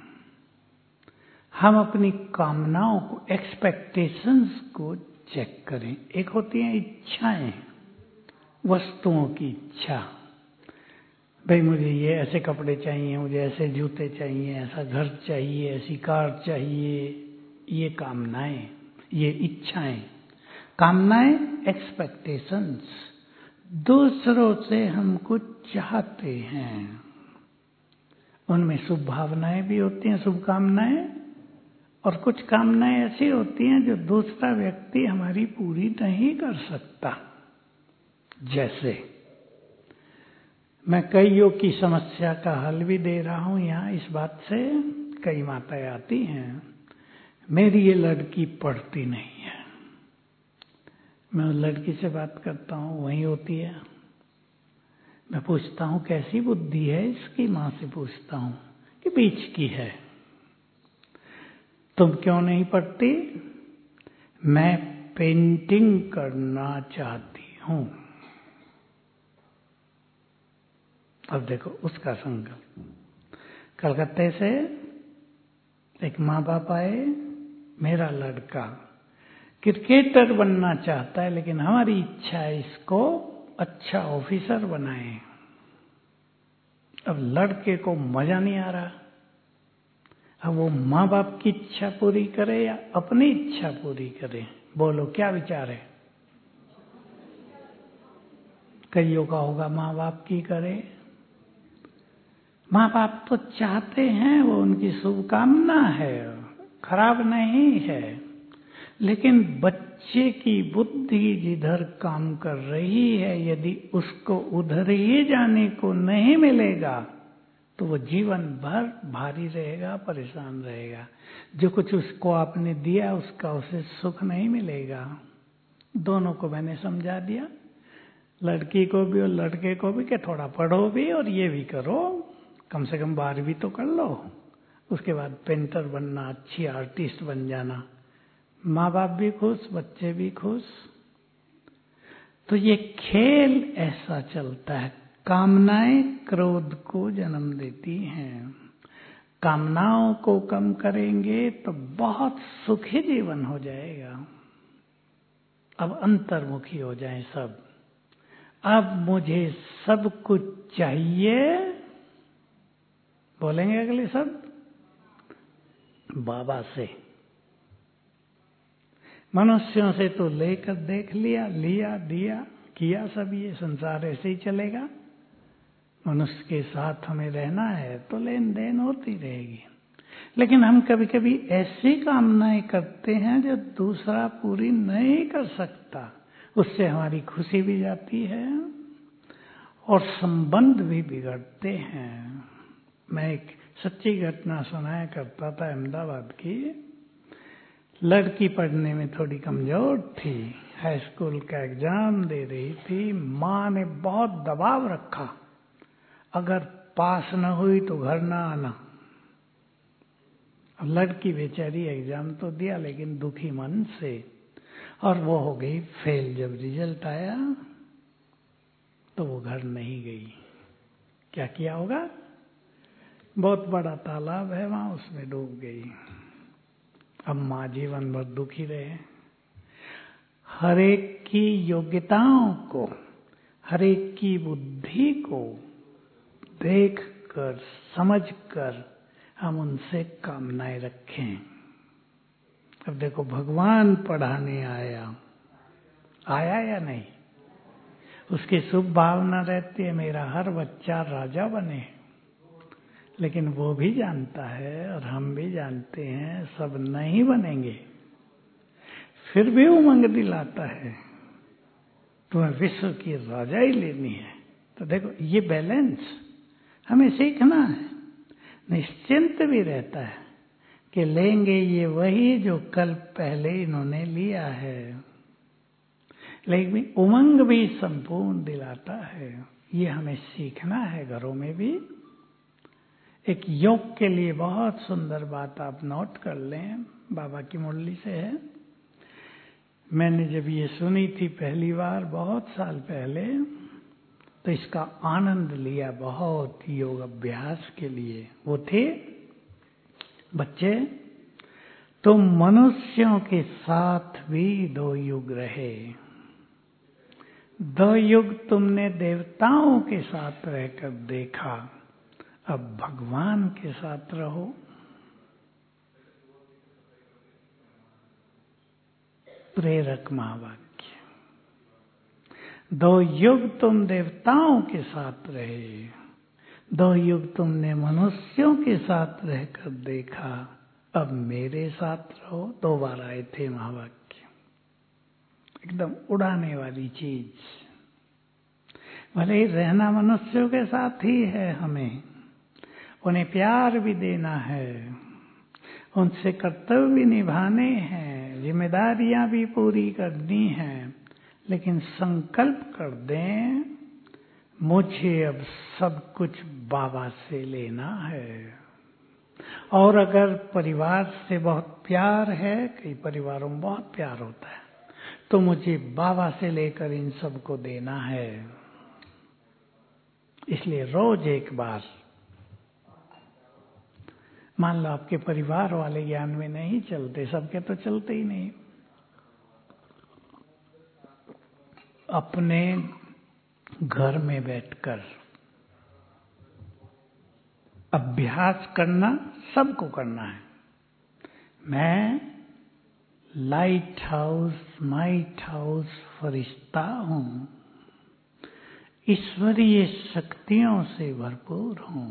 हम अपनी कामनाओं को, एक्सपेक्टेशंस को चेक करें। एक होती है इच्छाएं, वस्तुओं की इच्छा, भाई मुझे ये ऐसे कपड़े चाहिए, मुझे ऐसे जूते चाहिए, ऐसा घर चाहिए, ऐसी कार चाहिए। ये कामनाएं, ये इच्छाएं, कामनाएं एक्सपेक्टेशंस, दूसरों से हम कुछ चाहते हैं। उनमें शुभ भावनाएं भी होती हैं, शुभ कामनाएं, और कुछ कामनाएं ऐसी होती हैं जो दूसरा व्यक्ति हमारी पूरी नहीं कर सकता। जैसे मैं कईयों की समस्या का हल भी दे रहा हूं यहाँ इस बात से। कई माताएं आती हैं, मेरी ये लड़की पढ़ती नहीं है। मैं उस लड़की से बात करता हूँ, वही होती है। मैं पूछता हूँ कैसी बुद्धि है इसकी, माँ से पूछता हूँ कि बीच की है। तुम क्यों नहीं पढ़ती? मैं पेंटिंग करना चाहती हूँ। अब देखो उसका संकल्प। कलकत्ते से एक माँ बाप आए, मेरा लड़का क्रिकेटर बनना चाहता है, लेकिन हमारी इच्छा है इसको अच्छा ऑफिसर बनाए। अब लड़के को मजा नहीं आ रहा। अब वो माँ बाप की इच्छा पूरी करे या अपनी इच्छा पूरी करे? बोलो क्या विचार है? कईयों का होगा माँ बाप की करे। माँ बाप तो चाहते हैं, वो उनकी शुभकामना है, खराब नहीं है, लेकिन बच्चे की बुद्धि जिधर काम कर रही है, यदि उसको उधर ही जाने को नहीं मिलेगा तो वो जीवन भर भारी रहेगा, परेशान रहेगा। जो कुछ उसको आपने दिया उसका उसे सुख नहीं मिलेगा। दोनों को मैंने समझा दिया, लड़की को भी और लड़के को भी, कि थोड़ा पढ़ो भी और ये भी करो, कम से कम 12वीं तो कर लो, उसके बाद पेंटर बनना, अच्छी आर्टिस्ट बन जाना। माँ बाप भी खुश, बच्चे भी खुश। तो ये खेल ऐसा चलता है। कामनाएं क्रोध को जन्म देती हैं। कामनाओं को कम करेंगे तो बहुत सुखी जीवन हो जाएगा। अब अंतर्मुखी हो जाएं सब। अब मुझे सब कुछ चाहिए, बोलेंगे अगले सब बाबा से। मनुष्यों से तो लेकर देख लिया, लिया दिया किया, सब ये संसार ऐसे ही चलेगा। मनुष्य के साथ हमें रहना है तो लेन देन होती रहेगी। लेकिन हम कभी कभी ऐसी कामनाएं करते हैं जो दूसरा पूरी नहीं कर सकता, उससे हमारी खुशी भी जाती है और संबंध भी बिगड़ते हैं। मैं एक सच्ची घटना सुनाया करता था अहमदाबाद की। लड़की पढ़ने में थोड़ी कमजोर थी, हाई स्कूल का एग्जाम दे रही थी। माँ ने बहुत दबाव रखा, अगर पास न हुई तो घर ना आना। अब लड़की बेचारी एग्जाम तो दिया लेकिन दुखी मन से, और वो हो गई फेल। जब रिजल्ट आया तो वो घर नहीं गई। क्या किया होगा? बहुत बड़ा तालाब है वहां, उसमें डूब गई। अब माँ जीवन भर दुखी रहे। हर एक की योग्यताओं को, हर एक की बुद्धि को देख कर, समझ कर हम उनसे कामनाएं रखें। अब देखो भगवान पढ़ाने आया या नहीं? उसकी शुभ भावना रहती है मेरा हर बच्चा राजा बने। लेकिन वो भी जानता है और हम भी जानते हैं सब नहीं बनेंगे, फिर भी उमंग दिलाता है तुम्हें विश्व की राजाई लेनी है। तो देखो ये बैलेंस हमें सीखना है। निश्चिंत भी रहता है कि लेंगे ये वही जो कल पहले इन्होंने लिया है, लेकिन उमंग भी संपूर्ण दिलाता है। ये हमें सीखना है घरों में भी। एक योग के लिए बहुत सुंदर बात आप नोट कर लें, बाबा की मुरली से है। मैंने जब ये सुनी थी पहली बार बहुत साल पहले, तो इसका आनंद लिया बहुत योग अभ्यास के लिए। वो थे, बच्चे तुम मनुष्यों के साथ भी 2 युग रहे, 2 युग तुमने देवताओं के साथ रहकर देखा, अब भगवान के साथ रहो। प्रेरक महावाक्य। 2 युग तुम देवताओं के साथ रहे, 2 युग तुमने मनुष्यों के साथ रहकर देखा, अब मेरे साथ रहो। 2 बार आए थे महावाक्य, एकदम उड़ाने वाली चीज। भले ही रहना मनुष्यों के साथ ही है, हमें उन्हें प्यार भी देना है, उनसे कर्तव्य भी निभाने हैं, जिम्मेदारियां भी पूरी करनी हैं, लेकिन संकल्प कर दें मुझे अब सब कुछ बाबा से लेना है। और अगर परिवार से बहुत प्यार है, कई परिवारों में बहुत प्यार होता है, तो मुझे बाबा से लेकर इन सबको देना है। इसलिए रोज एक बार, मान लो आपके परिवार वाले ज्ञान में नहीं चलते, सबके तो चलते ही नहीं, अपने घर में बैठकर अभ्यास करना सबको करना है। मैं लाइट हाउस, माइट हाउस फरिश्ता हूं, ईश्वरीय शक्तियों से भरपूर हूं।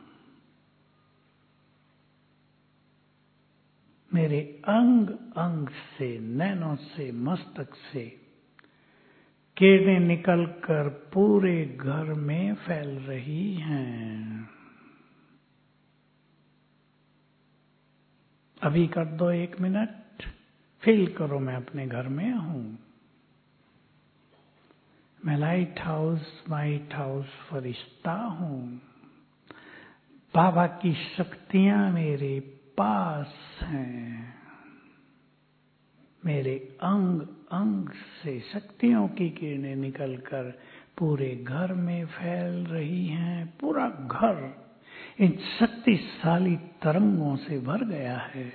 मेरे अंग अंग से, नैनों से, मस्तक से किरणें निकलकर पूरे घर में फैल रही हैं। अभी कर दो 1 मिनट, फील करो मैं अपने घर में हूं। मैं लाइट हाउस, माइट हाउस फरिश्ता हूं। बाबा की शक्तियां मेरे पास हैं। मेरे अंग अंग से शक्तियों की किरणें निकलकर पूरे घर में फैल रही हैं। पूरा घर इन शक्तिशाली तरंगों से भर गया है।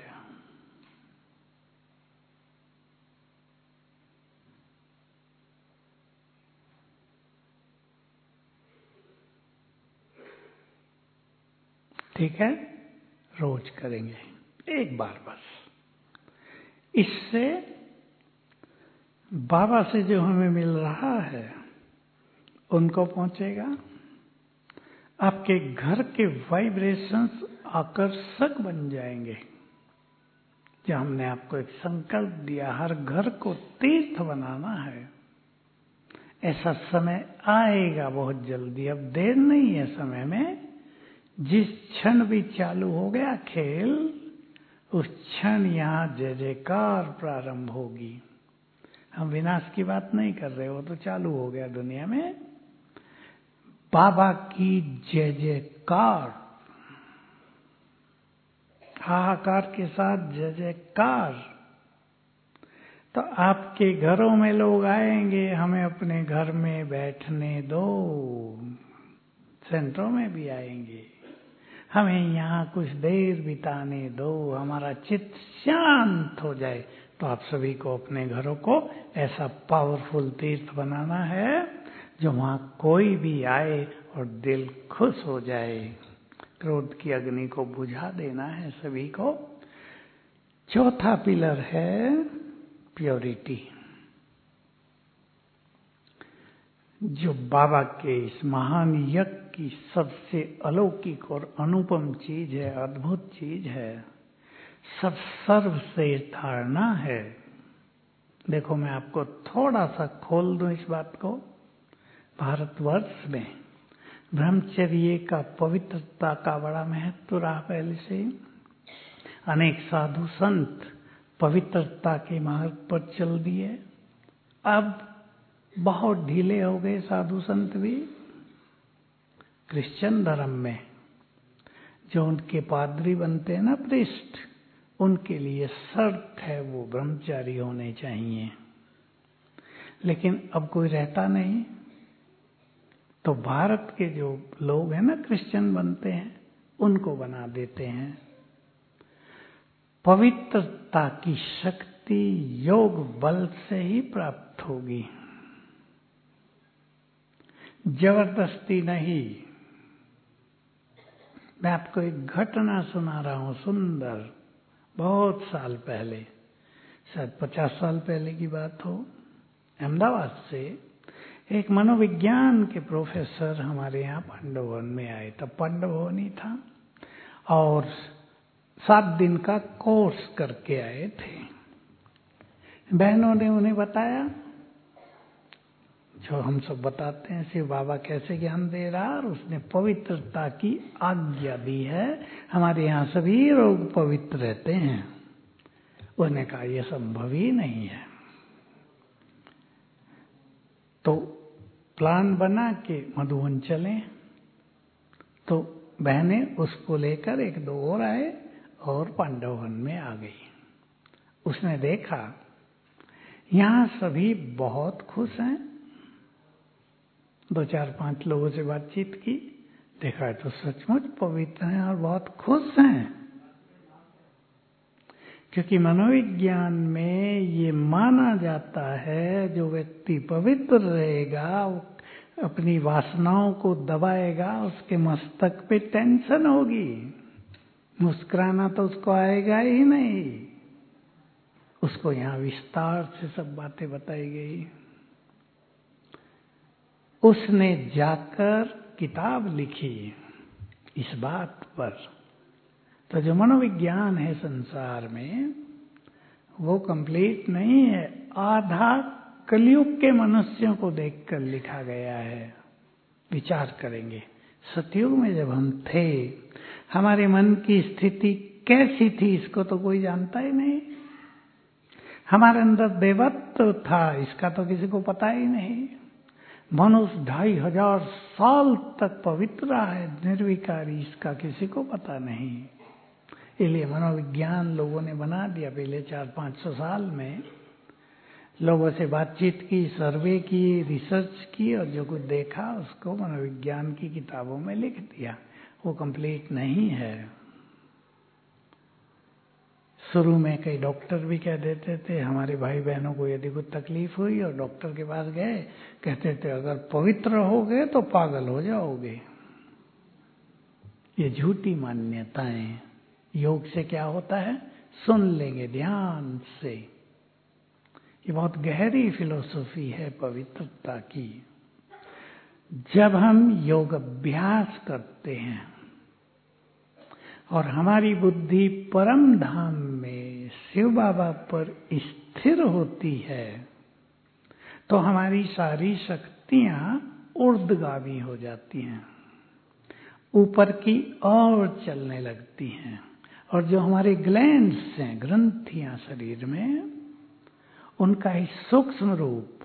ठीक है, रोज करेंगे एक बार बस। इससे बाबा से जो हमें मिल रहा है उनको पहुंचेगा। आपके घर के वाइब्रेशंस आकर्षक बन जाएंगे। जो हमने आपको एक संकल्प दिया, हर घर को तीर्थ बनाना है, ऐसा समय आएगा बहुत जल्दी। अब देर नहीं है समय में। जिस क्षण भी चालू हो गया खेल, उस क्षण यहाँ जय जयकार प्रारंभ होगी। हम विनाश की बात नहीं कर रहे, वो तो चालू हो गया दुनिया में। बाबा की जय जयकार, हाहाकार के साथ जय जयकार। तो आपके घरों में लोग आएंगे, हमें अपने घर में बैठने दो। सेंटरों में भी आएंगे, हमें यहाँ कुछ देर बिताने दो, हमारा चित्त शांत हो जाए। तो आप सभी को अपने घरों को ऐसा पावरफुल तीर्थ बनाना है जो वहां कोई भी आए और दिल खुश हो जाए। क्रोध की अग्नि को बुझा देना है सभी को। चौथा पिलर है प्योरिटी, जो बाबा के इस महान यज्ञ की सबसे अलौकिक और अनुपम चीज है, अद्भुत चीज है, सब सर्वश्रेष्ठ धारणा है। देखो मैं आपको थोड़ा सा खोल दूं इस बात को। भारतवर्ष में ब्रह्मचर्य का, पवित्रता का बड़ा महत्व रहा पहले से। अनेक साधु संत पवित्रता के मार्ग पर चल दिए। अब बहुत ढीले हो गए साधु संत भी। क्रिश्चियन धर्म में जो उनके पादरी बनते हैं ना, प्रीस्ट, उनके लिए शर्त है वो ब्रह्मचारी होने चाहिए। लेकिन अब कोई रहता नहीं, तो भारत के जो लोग हैं ना क्रिश्चियन बनते हैं, उनको बना देते हैं। पवित्रता की शक्ति योग बल से ही प्राप्त होगी। जबरदस्ती नहीं। मैं आपको एक घटना सुना रहा हूं, सुंदर, बहुत साल पहले, शायद 50 साल पहले की बात हो। अहमदाबाद से एक मनोविज्ञान के प्रोफेसर हमारे यहाँ पांडव भवन में आए। तब पांडव भवन ही था और 7 दिन का कोर्स करके आए थे। बहनों ने उन्हें बताया जो हम सब बताते हैं, शिव बाबा कैसे ज्ञान दे रहा, और उसने पवित्रता की आज्ञा दी है। हमारे यहाँ सभी लोग पवित्र रहते हैं। उसने कहा यह संभव ही नहीं है। तो प्लान बना के मधुबन चले। तो बहनें उसको लेकर 1-2 और आए और पांडव वन में आ गई। उसने देखा यहाँ सभी बहुत खुश हैं। 2-4-5 लोगों से बातचीत की, देखा तो सचमुच पवित्र हैं और बहुत खुश हैं। क्योंकि मनोविज्ञान में ये माना जाता है जो व्यक्ति पवित्र रहेगा, अपनी वासनाओं को दबाएगा, उसके मस्तक पे टेंशन होगी, मुस्कुराना तो उसको आएगा ही नहीं। उसको यहाँ विस्तार से सब बातें बताई गई। उसने जाकर किताब लिखी इस बात पर। तो जो मनोविज्ञान है संसार में वो कंप्लीट नहीं है, आधा कलयुग के मनुष्यों को देखकर लिखा गया है। विचार करेंगे, सतयुग में जब हम थे हमारे मन की स्थिति कैसी थी इसको तो कोई जानता ही नहीं। हमारे अंदर देवत्व था इसका तो किसी को पता ही नहीं। मनुष्य 2500 साल तक पवित्र रहा है निर्विकारी, इसका किसी को पता नहीं। इसलिए मनोविज्ञान लोगों ने बना दिया। पहले 400-500 साल में लोगों से बातचीत की, सर्वे की, रिसर्च की और जो कुछ देखा उसको मनोविज्ञान की किताबों में लिख दिया। वो कंप्लीट नहीं है। शुरू में कई डॉक्टर भी कह देते थे, हमारे भाई बहनों को यदि कुछ तकलीफ हुई और डॉक्टर के पास गए, कहते थे अगर पवित्र रहोगे तो पागल हो जाओगे। ये झूठी मान्यताएं। योग से क्या होता है, सुन लेंगे ध्यान से। ये बहुत गहरी फिलॉसफी है पवित्रता की। जब हम योग अभ्यास करते हैं और हमारी बुद्धि परम धाम में शिव बाबा पर स्थिर होती है तो हमारी सारी शक्तियां ऊर्ध्वगामी हो जाती हैं, ऊपर की ओर चलने लगती हैं। और जो हमारे ग्लैंड्स हैं, ग्रंथियां शरीर में, उनका ही सूक्ष्म रूप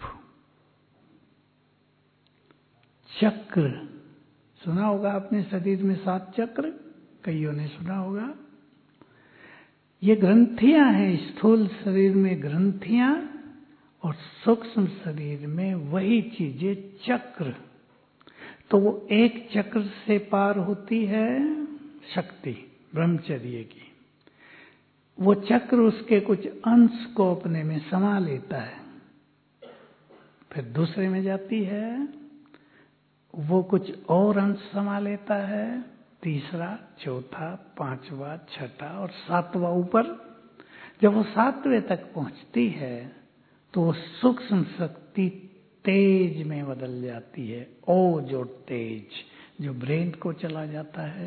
चक्र, सुना होगा आपने शरीर में 7 चक्र, कईयों ने सुना होगा। ये ग्रंथियां हैं, स्थूल शरीर में ग्रंथियां और सूक्ष्म शरीर में वही चीजें चक्र। तो वो एक चक्र से पार होती है शक्ति ब्रह्मचर्य की। वो चक्र उसके कुछ अंश को अपने में समा लेता है, फिर दूसरे में जाती है, वो कुछ और अंश समा लेता है, तीसरा, चौथा, 5वां, 6वां और 7वां ऊपर। जब वो 7वें तक पहुंचती है तो वो सूक्ष्म शक्ति तेज में बदल जाती है। ओज और तेज जो ब्रेन को चला जाता है।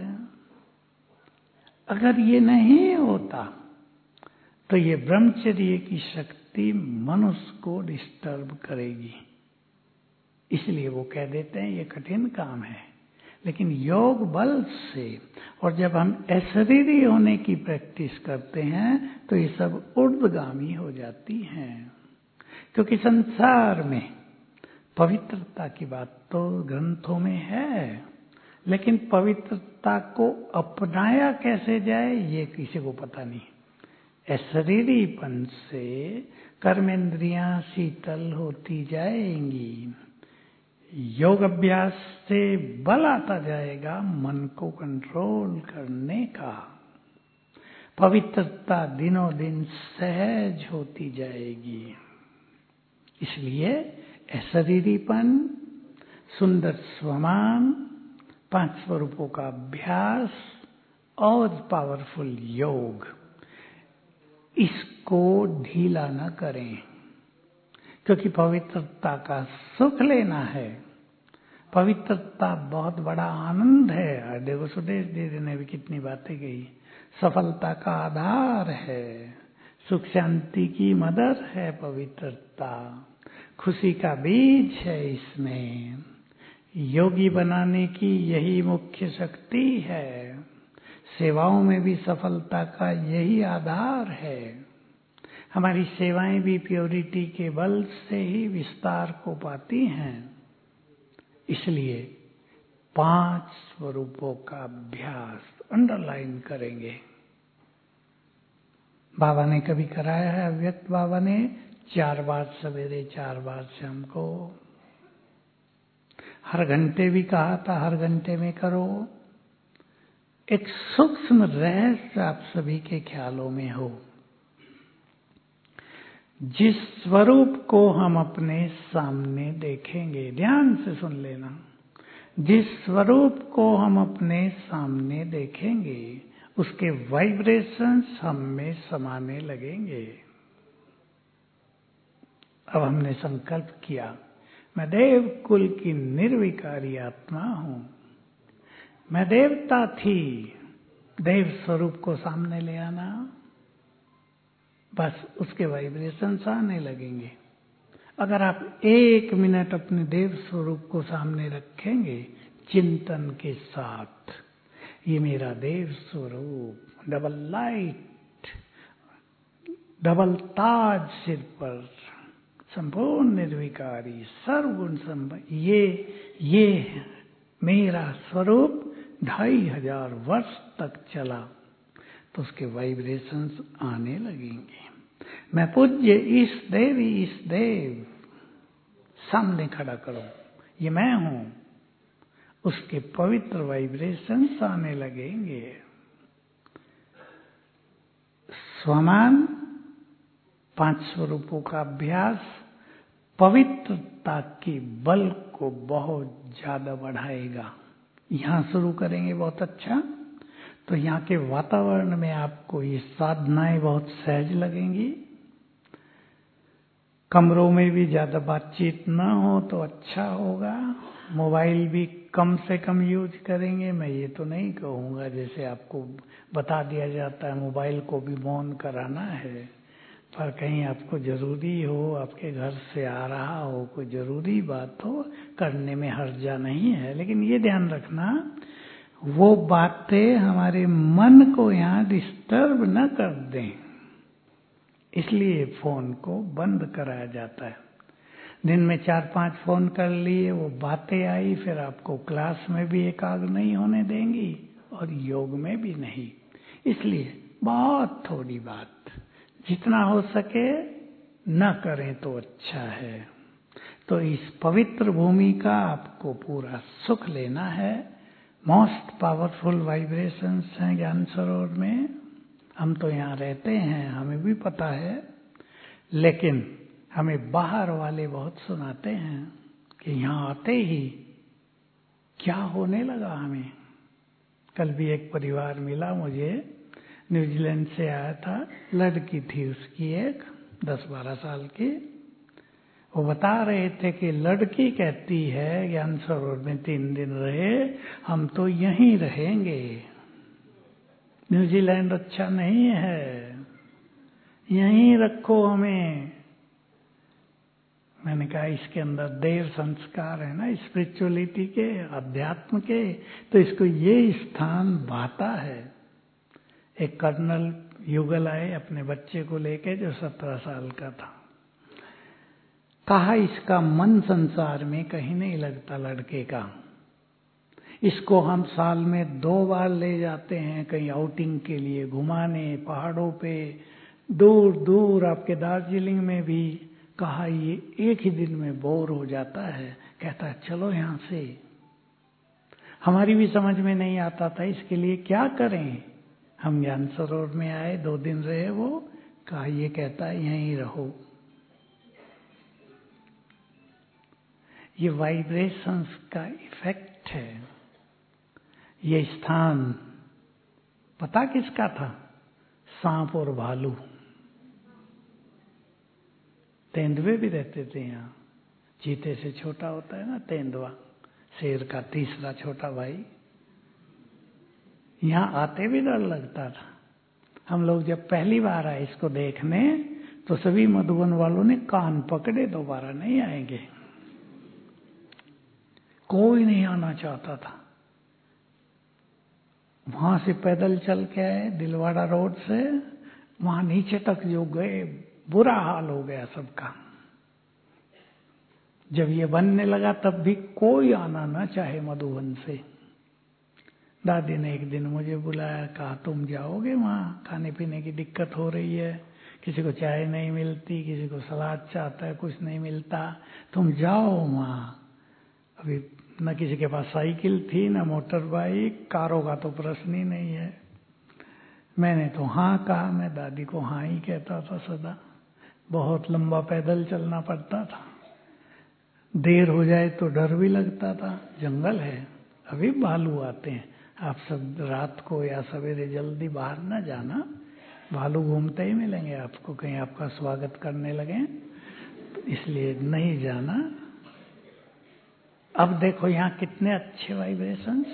अगर ये नहीं होता तो ये ब्रह्मचर्य की शक्ति मनुष्य को डिस्टर्ब करेगी। इसलिए वो कह देते हैं ये कठिन काम है। लेकिन योग बल से, और जब हम अशरीरी होने की प्रैक्टिस करते हैं तो ये सब ऊर्ध्वगामी हो जाती हैं। क्योंकि संसार में पवित्रता की बात तो ग्रंथों में है, लेकिन पवित्रता को अपनाया कैसे जाए ये किसी को पता नहीं। अशरीरीपन से कर्मेंद्रियां शीतल होती जाएंगी, योग अभ्यास से बल आता जाएगा मन को कंट्रोल करने का, पवित्रता दिनों दिन सहज होती जाएगी। इसलिए अशरीरीपन, सुंदर स्वमान, 5 स्वरूपों का अभ्यास और पावरफुल योग, इसको ढीला न करें, क्योंकि पवित्रता का सुख लेना है। पवित्रता बहुत बड़ा आनंद है। देखो सुदेश दीदी ने भी कितनी बातें कही। सफलता का आधार है, सुख शांति की मदद है पवित्रता, खुशी का बीज है इसमें, योगी बनाने की यही मुख्य शक्ति है। सेवाओं में भी सफलता का यही आधार है। हमारी सेवाएं भी प्योरिटी के बल से ही विस्तार को पाती हैं। इसलिए 5 स्वरूपों का अभ्यास अंडरलाइन करेंगे। बाबा ने कभी कराया है, अव्यक्त बाबा ने 4 बार सवेरे, 4 बार शाम को, हर घंटे भी कहा था, हर घंटे में करो। एक सूक्ष्म रहस्य आप सभी के ख्यालों में हो। जिस स्वरूप को हम अपने सामने देखेंगे, ध्यान से सुन लेना, जिस स्वरूप को हम अपने सामने देखेंगे उसके वाइब्रेशंस हम में समाने लगेंगे। अब हमने संकल्प किया, मैं देव कुल की निर्विकारी आत्मा हूं, मैं देवता थी, देव स्वरूप को सामने ले आना, बस उसके वाइब्रेशंस आने लगेंगे। अगर आप 1 मिनट अपने देव स्वरूप को सामने रखेंगे चिंतन के साथ, ये मेरा देव स्वरूप, डबल लाइट, डबल ताज सिर पर, संपूर्ण निर्विकारी, सर्वगुण संपन्न, ये मेरा स्वरूप 2500 वर्ष तक चला, तो उसके वाइब्रेशंस आने लगेंगे। मैं पूज्य इस देव सामने खड़ा करो, ये मैं हूं, उसके पवित्र वाइब्रेशंस आने लगेंगे। स्वमान, 5 स्वरूपों का अभ्यास पवित्रता के बल को बहुत ज्यादा बढ़ाएगा। यहां शुरू करेंगे बहुत अच्छा, तो यहाँ के वातावरण में आपको ये साधनाएं बहुत सहज लगेंगी। कमरों में भी ज्यादा बातचीत न हो तो अच्छा होगा। मोबाइल भी कम से कम यूज करेंगे। मैं ये तो नहीं कहूँगा जैसे आपको बता दिया जाता है मोबाइल को भी मौन कराना है, पर कहीं आपको जरूरी हो, आपके घर से आ रहा हो, कोई जरूरी बात हो, करने में हर्जा नहीं है। लेकिन ये ध्यान रखना, वो बातें हमारे मन को यहाँ डिस्टर्ब न कर दें, इसलिए फोन को बंद कराया जाता है। दिन में 4-5 फोन कर लिए, वो बातें आई, फिर आपको क्लास में भी एकाग्र नहीं होने देंगी और योग में भी नहीं। इसलिए बहुत थोड़ी बात, जितना हो सके न करें तो अच्छा है। तो इस पवित्र भूमि का आपको पूरा सुख लेना है। मोस्ट पावरफुल वाइब्रेशंस हैं ज्ञान सरोवर में। हम तो यहाँ रहते हैं, हमें भी पता है, लेकिन हमें बाहर वाले बहुत सुनाते हैं कि यहाँ आते ही क्या होने लगा हमें। कल भी एक परिवार मिला मुझे, न्यूजीलैंड से आया था, लड़की थी उसकी एक 10-12 साल की। वो बता रहे थे कि लड़की कहती है ज्ञान सरोवर में 3 दिन रहे, हम तो यहीं रहेंगे, न्यूजीलैंड अच्छा नहीं है, यहीं रखो हमें। मैंने कहा इसके अंदर देव संस्कार है ना, स्पिरिचुअलिटी के, अध्यात्म के, तो इसको ये स्थान भाता है। एक कर्नल युगल आए अपने बच्चे को लेके जो 17 साल का था, कहा इसका मन संसार में कहीं नहीं लगता लड़के का, इसको हम साल में 2 बार ले जाते हैं कहीं आउटिंग के लिए घुमाने, पहाड़ों पे दूर दूर, आपके दार्जिलिंग में भी। कहा ये एक ही दिन में बोर हो जाता है, कहता है चलो यहाँ से। हमारी भी समझ में नहीं आता था इसके लिए क्या करें। हम ज्ञान सरोवर में आए, 2 दिन रहे वो, कहा ये कहता है यहीं रहो। ये वाइब्रेशंस का इफेक्ट है। ये स्थान पता किसका था? सांप और भालू, तेंदुए भी रहते थे यहाँ। चीते से छोटा होता है ना तेंदुआ, शेर का तीसरा छोटा भाई। यहाँ आते भी डर लगता था। हम लोग जब पहली बार आए इसको देखने तो सभी मधुबन वालों ने कान पकड़े, दोबारा नहीं आएंगे। कोई नहीं आना चाहता था। वहां से पैदल चल के आए दिलवाड़ा रोड से, वहां नीचे तक जो गए बुरा हाल हो गया सबका। जब ये बनने लगा तब भी कोई आना ना चाहे मधुबन से। दादी ने एक दिन मुझे बुलाया, कहा तुम जाओगे वहां, खाने पीने की दिक्कत हो रही है, किसी को चाय नहीं मिलती, किसी को सलाद चाहता है, कुछ नहीं मिलता, तुम जाओ वहां। अभी न किसी के पास साइकिल थी न मोटर बाइक, कारों का तो प्रश्न ही नहीं है। मैंने तो हाँ कहा, मैं दादी को हाँ ही कहता था सदा। बहुत लंबा पैदल चलना पड़ता था, देर हो जाए तो डर भी लगता था, जंगल है। अभी भालू आते हैं, आप सब रात को या सवेरे जल्दी बाहर ना जाना, भालू घूमते ही मिलेंगे आपको, कहीं आपका स्वागत करने लगे, तो इसलिए नहीं जाना। अब देखो यहाँ कितने अच्छे वाइब्रेशंस।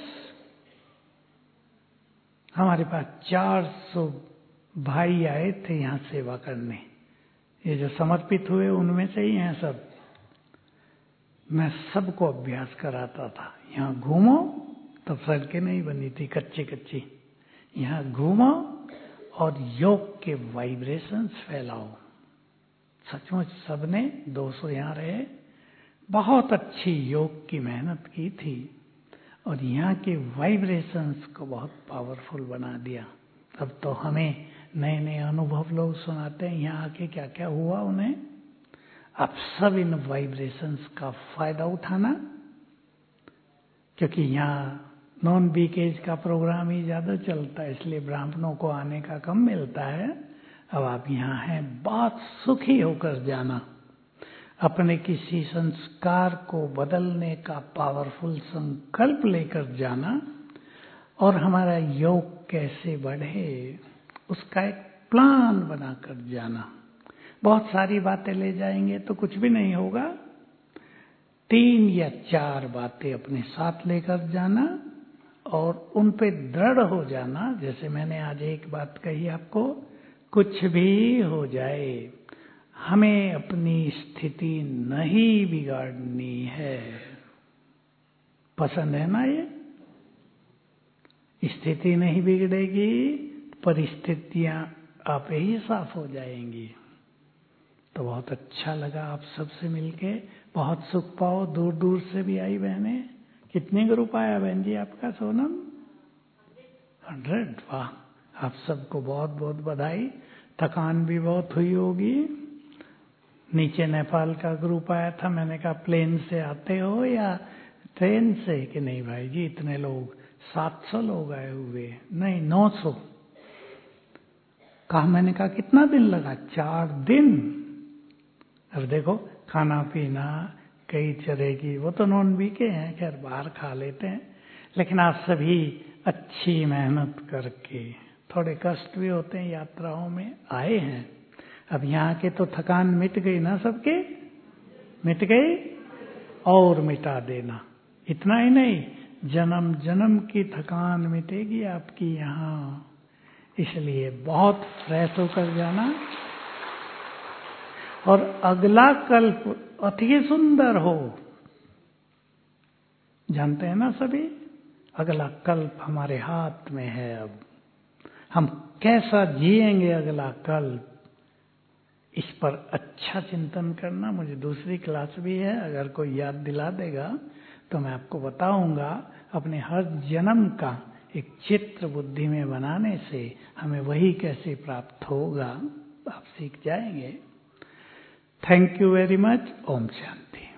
हमारे पास 400 भाई आए थे यहाँ सेवा करने। ये जो समर्पित हुए उनमें से ही हैं सब। मैं सबको अभ्यास कराता था। यहाँ घूमो, तब सड़कें नहीं बनी थी, कच्ची कच्ची। यहाँ घूमो और योग के वाइब्रेशंस फैलाओ। सचमुच सबने 200 यहाँ रहे, बहुत अच्छी योग की मेहनत की थी और यहाँ के वाइब्रेशंस को बहुत पावरफुल बना दिया। अब तो हमें नए नए अनुभव लोग सुनाते हैं यहाँ आके क्या क्या हुआ उन्हें। अब सब इन वाइब्रेशंस का फायदा उठाना, क्योंकि यहाँ नॉन बीकेज का प्रोग्राम ही ज्यादा चलता है, इसलिए ब्राह्मणों को आने का कम मिलता है। अब आप यहाँ हैं, बहुत सुखी होकर जाना। अपने किसी संस्कार को बदलने का पावरफुल संकल्प लेकर जाना और हमारा योग कैसे बढ़े उसका एक प्लान बनाकर जाना। बहुत सारी बातें ले जाएंगे तो कुछ भी नहीं होगा। 3 या 4 बातें अपने साथ लेकर जाना और उन पे दृढ़ हो जाना। जैसे मैंने आज एक बात कही आपको, कुछ भी हो जाए हमें अपनी स्थिति नहीं बिगाड़नी है। पसंद है ना ये? स्थिति नहीं बिगड़ेगी, परिस्थितियां आप ही साफ हो जाएंगी। तो बहुत अच्छा लगा आप सबसे मिलके, बहुत सुख पाओ। दूर दूर से भी आई बहनें। कितने ग्रुप आया बहन जी आपका सोनम? 100। वाह, आप सबको बहुत बहुत बधाई। थकान भी बहुत हुई होगी। नीचे नेपाल का ग्रुप आया था, मैंने कहा प्लेन से आते हो या ट्रेन से? कि नहीं भाई जी इतने लोग, 700 लोग आए हुए। नहीं 900। कहा, मैंने कहा कितना दिन लगा? 4 दिन। अब देखो खाना पीना कई तरह की, वो तो नॉन बीके हैं, खैर बाहर खा लेते हैं, लेकिन आप सभी अच्छी मेहनत करके, थोड़े कष्ट भी होते हैं यात्राओं में, आए हैं। अब यहाँ के तो थकान मिट गई ना, सबके मिट गई और मिटा देना। इतना ही नहीं, जन्म जन्म की थकान मिटेगी आपकी यहाँ। इसलिए बहुत फ्रेश होकर जाना और अगला कल्प अति सुंदर हो। जानते हैं ना सभी, अगला कल्प हमारे हाथ में है। अब हम कैसा जिएंगे अगला कल्प, इस पर अच्छा चिंतन करना। मुझे दूसरी क्लास भी है, अगर कोई याद दिला देगा तो मैं आपको बताऊंगा। अपने हर जन्म का एक चित्र बुद्धि में बनाने से हमें वही कैसे प्राप्त होगा, आप सीख जाएंगे। Thank you very much. ओम शांति।